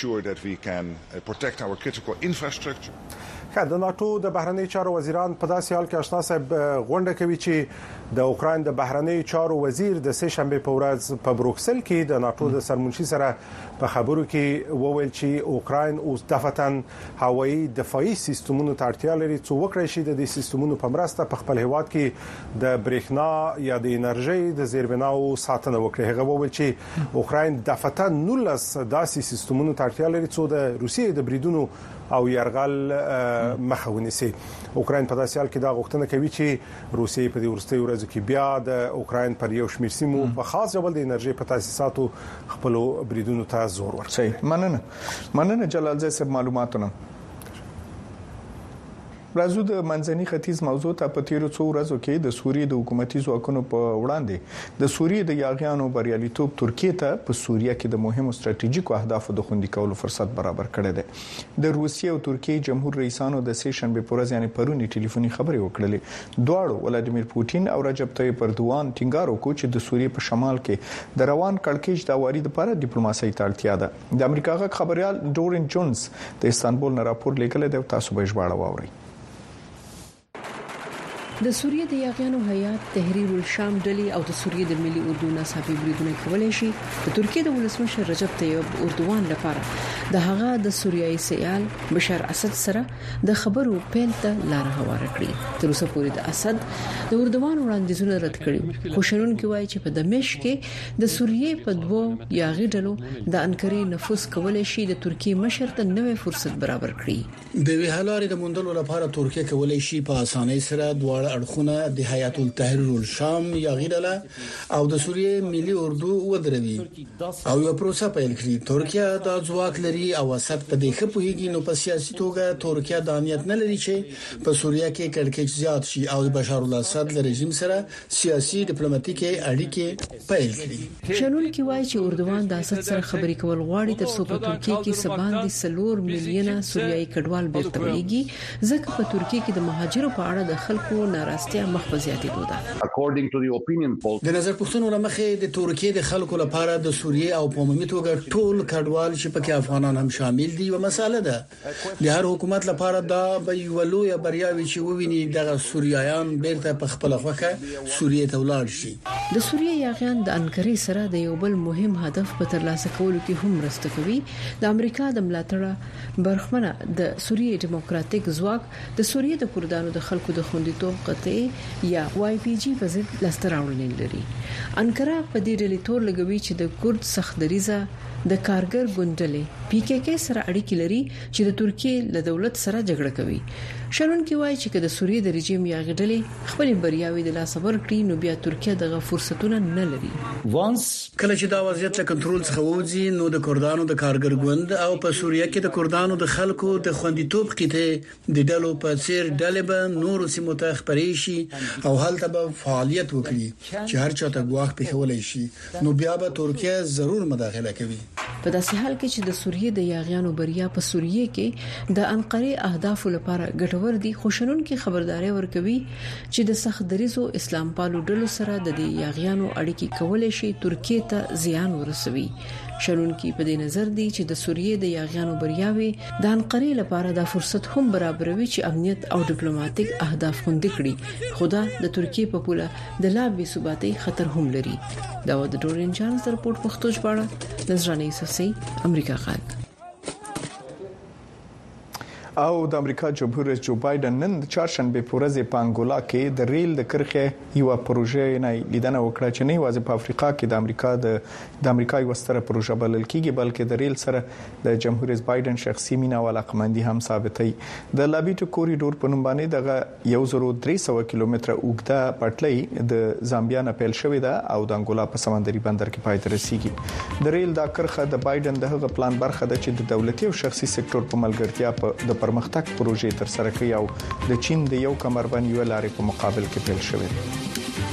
S8: د ناتو د بهرنی چارو وزیران په داسې حال کې آشنا صاحب غونډه کوي چې د اوکرين د بهرنی چارو وزیر د سهشنبه په ورځ په بروکسل کې د ناتو د سرمنشي سره په خبرو کې وویل چې اوکرين اوس دفتن هوایي دفاعي سیستمونو ته اړتیا لري چې وکړي شي د دې سیستمونو په مرسته په خپل هیواد کې د برېښنا یا د انرژي د زیربناو ساتنه وکړي. هغه وویل چې اوکرين دفتن 19 داسې سیستمونو ته اړتیا لري چې د روسیې د بریدونو او يرغل مخه ونیسي. اوکرين په داسې حال کې دا غوښتنه کوي چې روسیې په دې ورستۍ ورځو کې بیا د اوکرين پر یو شمېر سیمو په خاص ډول د انرژي په تاسیساتو خپل بریدونو ته زور ورکړي.
S10: مننه جلال زئی صاحب معلوماتونه. راځو د منځني ختیځ موضوع ته. په تیرو څو ورځو کې د سوریې د حکومتي ځواکونو په وړاندې د سوریې د یاغیانو بریالیتوب ترکیه ته په سوریه کې د مهمو ستراتیژیکو اهدافو د خوندي کولو فرصت برابر کړی دی. د روسیې او ترکیې جمهور رئیسانو د سهشنبه په ورځ یعنی پرونی ټلیفوني خبرې وکړلې. دواړو ولادیمیر پوتین او رجب طیب اردوغان ټینګار وکړ چې د سوریې په شمال کې د روان کړکېچ د واري لپاره ډیپلوماسي ته اړتیا ده. د امریکا غږ خبريال ډورین جونز د استانبول نه راپور لیکلی دی، تاسو به ژباړه واورئ.
S14: د سوریې د یاغیانو هیات تحریر الشام ډلې او د سوریې د ملي اردو ناڅاپي بریدونه کولای شي د ترکیې د ولسمشر رجب طیب اردوغان لپاره د هغه د سوریایي سیال بشار اسد سره د خبرو پیل ته لار هواره کړې. تر اوسه پورې د اسد د اردوغان وړاندیزونه رد کړي. خوشرونکو وایي چې په دمشق کې د سوریې په دوو یاغي ډلو د انکرې نفوذ کولای شي د ترکیې مشر ته نوې فرصت برابر کړي.
S8: د ویهالاري د موندلو لپاره ترکیه کولای شي په اسانۍ سره دواړه اړخونه د هیات التحریر الشام یا غیرله او د سوریې ملي اردو ودروي او یو پروسه پیل کړي. ترکیه د ځواک لري او اسد په دې خپوهږي نو په سیاسي توګه ترکیه د امنیت نه لري چې په سوریه کې کړکېچ زیات شي او د بشار الاسد له رژیم سره سیاسي ډیپلوماټیکي اړیکې پیل کړي.
S14: شنونکي وایي چې اردوغان د اسد سره خبرې کول غواړي تر څو په ترکیه کې سباندي 4 میلیونه سوریایي کډوال بیرته ویږي ځکه په ترکیه کې د مهاجرو په اړه د خلکو ناراستیا مخ په زیاتېدو ده.
S8: د نظر پوښتنو لمخې د ترکیې د خلکو لپاره د سوریې او په عمومي توګه ټول کډوال چې پکې افغانان هم شامل دي و مساله ده. د هر حکومت لپاره دا به یو لوی بریاوي چې وویني د سوریایان بیرته په خپل خوخه سوریې ته ولاړ شي.
S14: د سوریې یاغیان د انکرې سره د یو بل مهم هدف په ترلاسه کولو کې هم مرسته کوي. د امریکا د ملاتړ برخمنه د سوریې ډیموکراتیک ځواک د سوریې د کردانو د خلکو د خوندیتوب القطعي یا YPG په ضد لستراوړنې لري. انقره په دې ډلې تور لګوي چې د کورد سخت دریزه د کارګر ګوندلې PKK سره اړیکې لري چې د ترکیه له دولت سره جګړه کوي. شرونکي وایي چې د سوریې د رژیم یا غډلې خپل بریاوي د لاس ور کړی نو بیا ترکیه دغه فرصتونه نه لري.
S8: وانس کله چې دا وضعیت له کنټرول څخه وځي نو د کردانو د کارګر ګوند او په سوریه کې د کردانو د خلکو د خوندیتوب قطعه د ډلو په څیر ډلې به نور سیمو ته خپرې شي او هلته به فعالیت وکړي چې هر چا ته ګواښ پېښولای شي نو بیا به ترکیه ضرور مداخله کوي.
S14: په داسې حال کې چې د سوریې د یاغیانو بریا په سوریې کې د انقره اهداف لپاره ګټور دي، خوشنون کې خبرداري ورکوي چې د سخت دریزو اسلام پالو ډلو سره د یاغیانو اړیکې کولای شي ترکیه ته زیان ورسوي. شرون کې په دې نظر دي چې د سوریې د یاغیانو بریاوي د انقره لپاره د فرصت هم برابروي چې امنیت او ډیپلوماټیک اهداف خوندي کړي، خدا د ترکیه په پوله د لا بې ثباتۍ خطر هم لري. دا د ډورین چانس رپورټ پښتو ژباړه نظرانه یوسفزئی امریکا غږ.
S10: او د امریکا جمهور رئیس جو بایدن نن د چهارشنبه په ورځ په انګولا کې د ریل د کرښې یو پروژې نه لیدنه وکړه چې نه یوازې په افریقا کې د امریکا یو ستره پروژه بلل کیږي بلکې د ریل سره د جمهور رئیس بایدن شخصي مینا او علاقمندي هم ثابتوي. د لابیټو کوریډور په نوم باندې دغه 1300 کیلومتره اوږده پټلۍ د زامبیا نه پیل شوې ده او د انګولا په سمندري بندر کې پای ته رسیږي. د ریل دا کرښه د بایدن دغه پلان برخه ده چې د دولتي او شخصي سکتور په ملګرتیا په پرمختګ پروژې تر سره کوي او د چین د یو کمربند یو لارې په مقابل کې پیل شوې.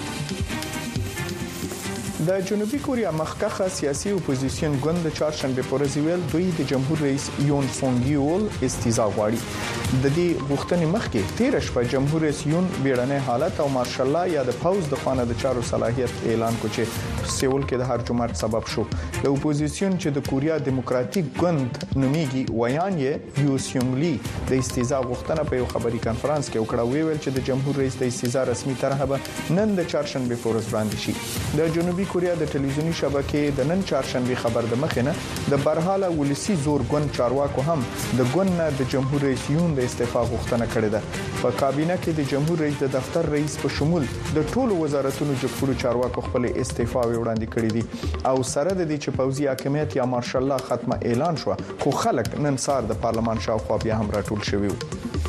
S10: د جنوبي کوریا مخکخه سیاسي اپوزيشن ګوند د چهارشنبه په ورځ ویل دوی د جمهور رئیس یون سونګ یول استیزا غواړي. د دې غوښتنې مخکې 13 شپه جمهور رئیس یون بیړنۍ حالت او مارشل لا یا د پوز د خوانه د چارو صلاحیت اعلان کو چې سیول کې د هرجمرت سبب شو. د اپوزيشن چې د کوریا دیموکراتیک ګوند نومیږي ویان یې یو سیونګ لی د استیزا غوښتنه په یو خبري کانفرنس کې وکړه، ویل چې د جمهور رئیس د استیزا رسمي طرحه به نن د چهارشنبه په ورځ وړاندې شي. د جنوبي کوریا د ټلویزیونی شبکې د نن چهارشنبه خبر د مخینه د برحاله ولسی زور ګوند چارواکو هم د ګوند نه د جمهور رئیس یون د استعفا غوښتنه کړې ده. په کابینه کې د جمهور رئیس د دفتر رئیس په شمول د ټولو وزارتونو جګپورو چارواکو خپل استعفا وړاندې کړې دي او سره د دې چې پوځي حاکمیت یا مارشل لا ختمه اعلان شو، خو خلک نن سار د پارلمان شاوخوا بیا هم راټول شوي وو.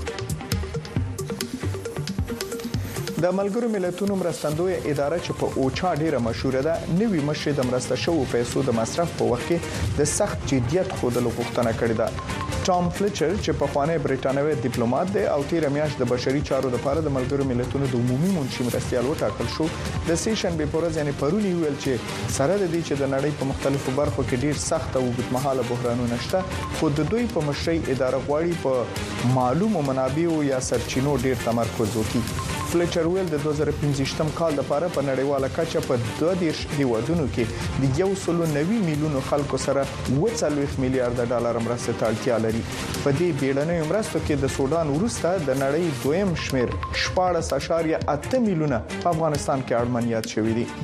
S10: د ملګرو ملتونو مرستندوی اداره چې په اوچا ډیره مشهوره ده نوی مشر د مرسته شوو پیسو د مصرف په وخت کې د سخت جديت خودلو غوښتنه کړې ده. ټام فلیچر چې په خوانه برټانوي ډیپلوماټ دی او تیر میاشت د بشري چارو لپاره د ملګرو ملتونو د عمومي منشي مرستيال وټاکل شو، د سیشن به پورز یعنی پرونی ویل چې سره د دې چې د نړۍ په مختلفو برخو کې ډیر سخت او اوږدمهاله بحرانونه شته، خو د دوی په مشرۍ اداره غواړي په معلومو منابعو یا سرچینو ډیر تمرکز وکړي. فلیچر ویل د 2015 کال لپاره په نړیواله کچه په 20 هیوادونو کې د 190 میلیونو خلکو سره 40 میلیارډ ډالر مرسته ته اړتیا لري. په دې بیړنۍ مرستو کې د سودان وروسته د نړۍ دویم شمیر 14.8 میلیونه په افغانستان کې اړمنیات شوې دي.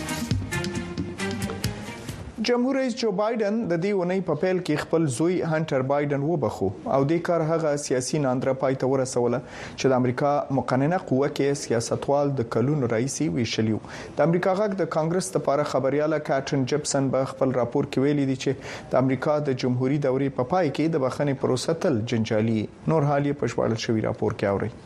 S10: جمهور رئیس جو بایدن د دې ونې په پیل کې خپل زوی هانټر بایدن وبخو او د کار هغه سیاسي ناندره پای ته ورسوله چې د امریکا مقننه قوه کې سیاستوال د کلونو رئیسي ویشلیو. د امریکا غږ د کانګرس لپاره خبرياله کاترین جپسن په خپل راپور کې ویلي دي چې د امریکا د جمهوریت دورې په پای کې د بخښنې پروسه تل جنجالي. نور حال یې په شواړل شوی راپور کې اوري.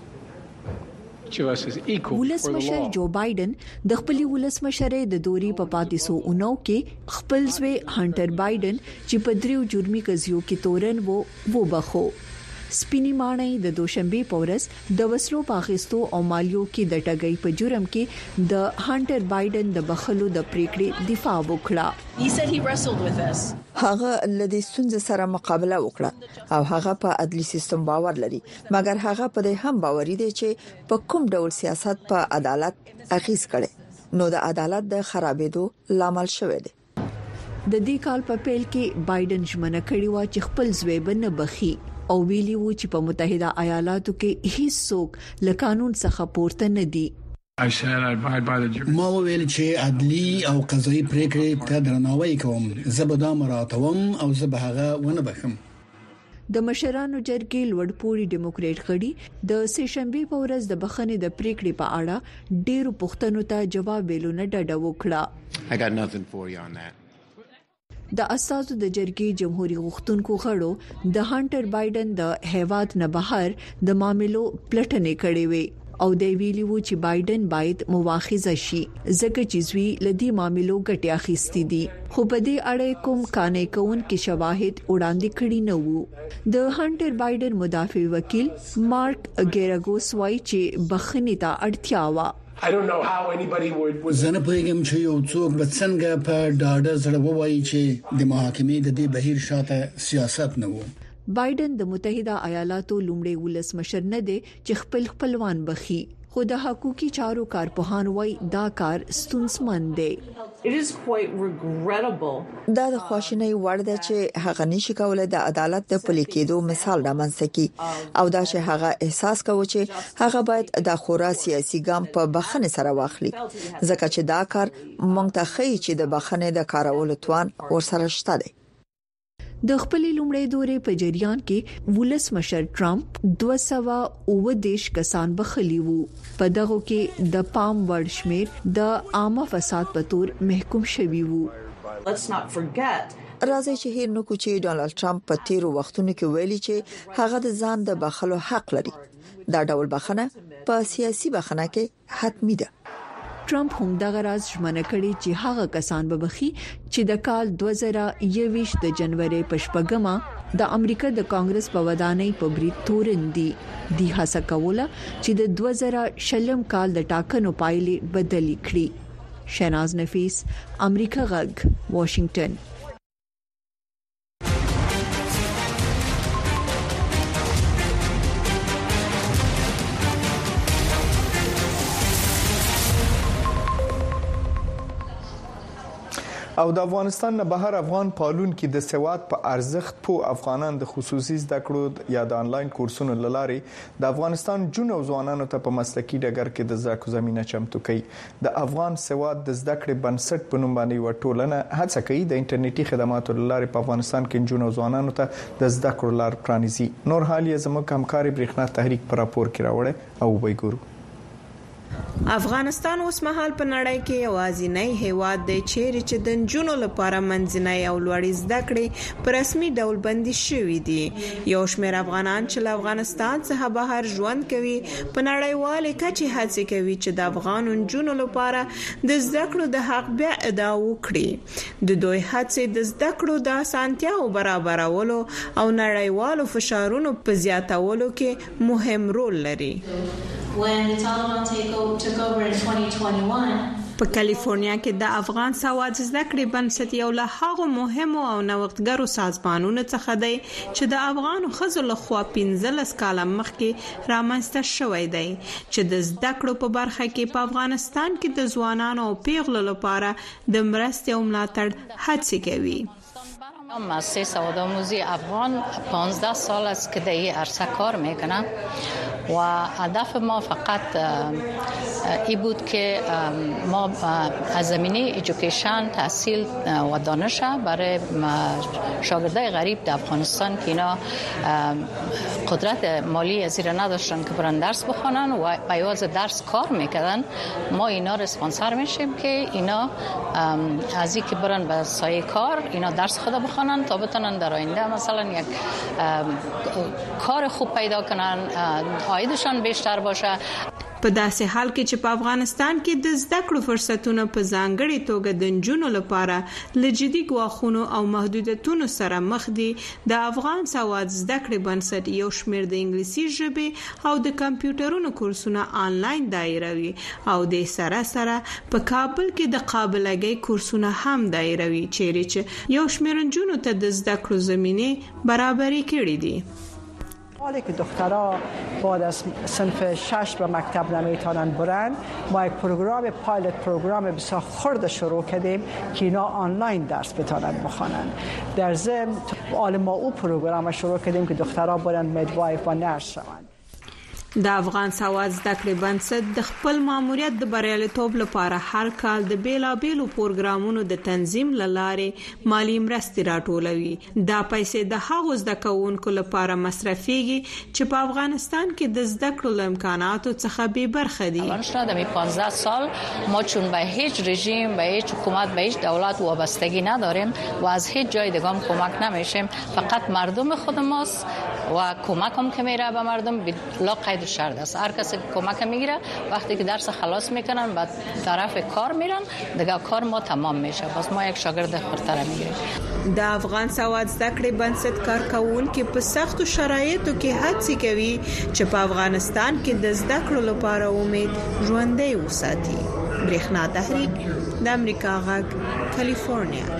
S15: ولسمشر جو بایدن د خپل ولسمشرۍ د دوري په پاتې 109 کې خپل زوی هانټر بایدن چې په دریو جرمي قضیو کې تورن وو بخو. سپینی مانای د دوشنبه پورس د وسلو پاکستو او مالیو کې د ټګۍ په جرم کې د هانټر بایدن د بخلو د پریکړې دفاع وکړه. هغه لدې ستونزې سره مقابله وکړه او هغه په عدلي سیستم باور لري، مګر هغه په دې هم باوري دی چې په کوم ډول سیاست په عدالت اغیز کړي نو د عدالت د خرابېدو لامل شوی دی. د دې کال په پیل کې بایدن ژمنه کړې و چې خپل زوی بنه بخي او ویلی وو چې په متحده ایالاتو کې هیڅ څوک له قانون څخه پورته نه دي.
S8: ما ویل چې عدلي او قضایي پریکړې ته درناوی کوم، زه به دا مراعاتوم او زه به هغه ونه بخم.
S15: د مشرانو جرګې لوړپوړي ډیموکریټ غړي د سهشنبه په ورځ د بخښنې د پریکړې په اړه ډېر پوښتنو ته جواب ویلو نه ډډه وکړه.
S16: I got nothing for you on that.
S15: د اساسو د جرګې جمهوریت غوښتونکو غړو د هانټر بایدن د هیواد نه بهر د معاملو پلټنې کړې وې او د ویلي وو چې بایدن باید مواخذه شي ځکه چې زوی لدی معاملو ګټه اخیستې دي، خو په دې اړه کوم قانې کون کې شواهد وړاندې کړي نه وو. د هانټر بایدن مدافع وکیل مارک ګیراګوس وايي چې بخښنې ته اړتیا و.
S17: I don't know how anybody would
S8: زنه پوهیږم چې یو څوک به څنګه په ډاډه زړه وایي چې د محاکمې د دې بهیر شاته سیاست نه وو.
S15: بایدن د متحده ایالاتو لومړی ولسمشر نه دی چې خپل خپلوان بخي، خو د حقوقي چارو کارپوهان وایي دا کار ستونزمن دی.
S18: دا د خواشینۍ وړ ده چې هغه نشي کولای د عدالت د پلي کېدو مثال رامنځته کړي او دا چې هغه احساس کوي چې هغه باید د خورا سیاسي ګام په بخښنې سره واخلي ځکه چې دا کار مونږ ته ښیي چې د بخښنې د کارولو توان ورسره شته دی.
S15: د خپل لومړی دورې په جریان کې ولسمشر ټرمپ 219 کسان بخلی وو، په دغه کې د پام وړ شمیر د عامه فساد په تور محکوم شوی وو.
S18: راځي چې هیر نو کوچی ډونالد ټرمپ په تیرو وختونو کې ویلي چې هغه د ځان د بخلو حق لري. دا ډول بخنه په سیاسي بخنه کې حتمی ده.
S15: ټرمپ هم دغه راز ژمنه کړې چې هغه کسان به بخي چې د کال 2021 د جنوري په شپږمه د امریکا د کانګرس په ودانۍ په بریټ تورندي دی هڅه کوله چې د 2020 کال د ټاکنو پایلې بدلې کړي. شناز نفیس، امریکا غږ، واشنگټن.
S10: او د افغانستان نه بهر افغان پالون کې د سواد په ارزښت په افغانان د خصوصي زده کړو یا د انلاین کورسونو لاري د افغانستان جون او ځوانانو ته په مسلکي ډګر کې د زده کړو زمينه چمتو کوي. د افغان سواد د زده کړې بنسټ په نوم باندې وټولنه هڅه کوي د انټرنیټي خدماتو لاري په افغانستان کې جون او ځوانانو ته د زده کړو لار پرانیزي. نور حال یې زموږ همکاري برېښنا تحریک پر راپور کې راوړی او وګورو.
S19: افغانستان اوس مهال په نړۍ کې یوازینی هیواد دی چیرې چې د نجونو لپاره منځنۍ او لوړې زده کړې په رسمي ډول بندي شوې دي. یو شمېر افغانان چې له افغانستان څخه بهر ژوند کوي په نړیوالې کچې هڅه کوي چې د افغان نجونو لپاره د زده کړو د حق بیا ادا وکړي. د دوی هڅې د زده کړو د اسانتیاو برابرولو او نړیوالو فشارونو په زیاتولو کې مهم رول لري.
S20: When the Taliban took over in 2021
S19: په کالیفورنیا کې د افغان سواد زده کړې بنسټ یو له هغو مهمو او نوښتګرو سازمانونو څخه دی چې د افغان ښځو لخوا 15 کاله مخکې رامنځته شوی دی چې د زده کړو په برخه کې په افغانستان کې د ځوانانو او پیغلو لپاره د مرستې او ملاتړ هڅې کوي.
S21: مؤسسه سوادآموزی افغان 15 سال است که در این عرصه کار میکنم و هدف ما فقط ای بود که ما از زمینه ایژوکیشن تحصیل و دانش برای شاگردای غریب در افغانستان که اینا قدرت مالی زیر نداشتن که برن درس بخونن و عوض درس کار میکردن، ما اینا رو اسپانسر میشیم که اینا از اینکه برن به سایه کار اینا درس خود بخونن تا بتونن در آینده مثلا یک کار خوب پیدا کنن، عایدشان بیشتر باشه.
S19: په داسې حال کې چې په افغانستان کې د زده کړو فرصتونه په ځانګړي توګه د نجونو لپاره لجدي ګواښونو او محدودیتونو سره مخ دي، د افغان سواد زده کړې بنسټ یو شمېر د انګلیسي ژبې او د کمپیوټرونو کورسونه آنلاین دایروي او د سره سره په کابل کې د قابلګۍ کورسونه هم دایروي چیرې چې یو شمېر نجونو ته د زده کړو زمینه برابري کړې دي.
S22: حالی که دخترها بعد از صنف 6 به مکتب نمیتونن برن، ما یک پروگرام پایلوت پروگرام بسیار خرد شروع کردیم که اینا آنلاین درس بتونن بخونن. در ضمن ما او پروگرام شروع کردیم که دخترها برن میدوایف و نرس شوند.
S19: د افغان سواد زده کړې بنسټ د خپل ماموریت د بریالیتوب لپاره هر کال د بیلابېلو پروګرامونو د تنظیم لاره مالی مرستې راټولوي. دا پیسې د هغو زده کوونکو لپاره مصرفيږي چې په افغانستان کې د زده کړو امکاناتو څخه بې برخه دي.
S21: در 15 سال ما چون به هیچ رژیم، به هیچ حکومت، به هیچ دولت وابستگی نداریم و از هیچ جای دیگه هم کمک نمیشیم. فقط مردم خود ماست و کمک هم که میره به مردم بلا قید و شرط است. هر کسی کمک میگیره وقتی که درس خلاص میکنن بعد طرف کار میرن دیگه کار ما تمام میشه. بس ما یک شاگرد خرتره میگیریم.
S19: د افغان سواد زده کړې بنسټ کارکونکو په سختو شرایطو کې هڅه کوي چې په افغانستان کې د زده کړو لپاره امید ژوندۍ وساتي. برېښنا تحریک د امریکا غږ کالیفورنیا.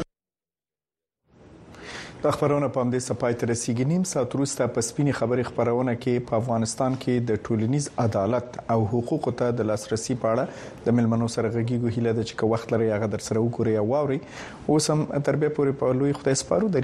S10: د خبرونه په همدې سپای تر رسیدګي نیم ساعت وروسته په سپینې خبرې خبرونه کې په افغانستان کې د ټولنیز عدالت او حقوقو ته د لاسرسي په اړه د ملمنو سره غږیږو هیله ده چې وخت لري هغه در سره وګوري او واوري. اوس هم تر به پورې په لوی خدای سپارو.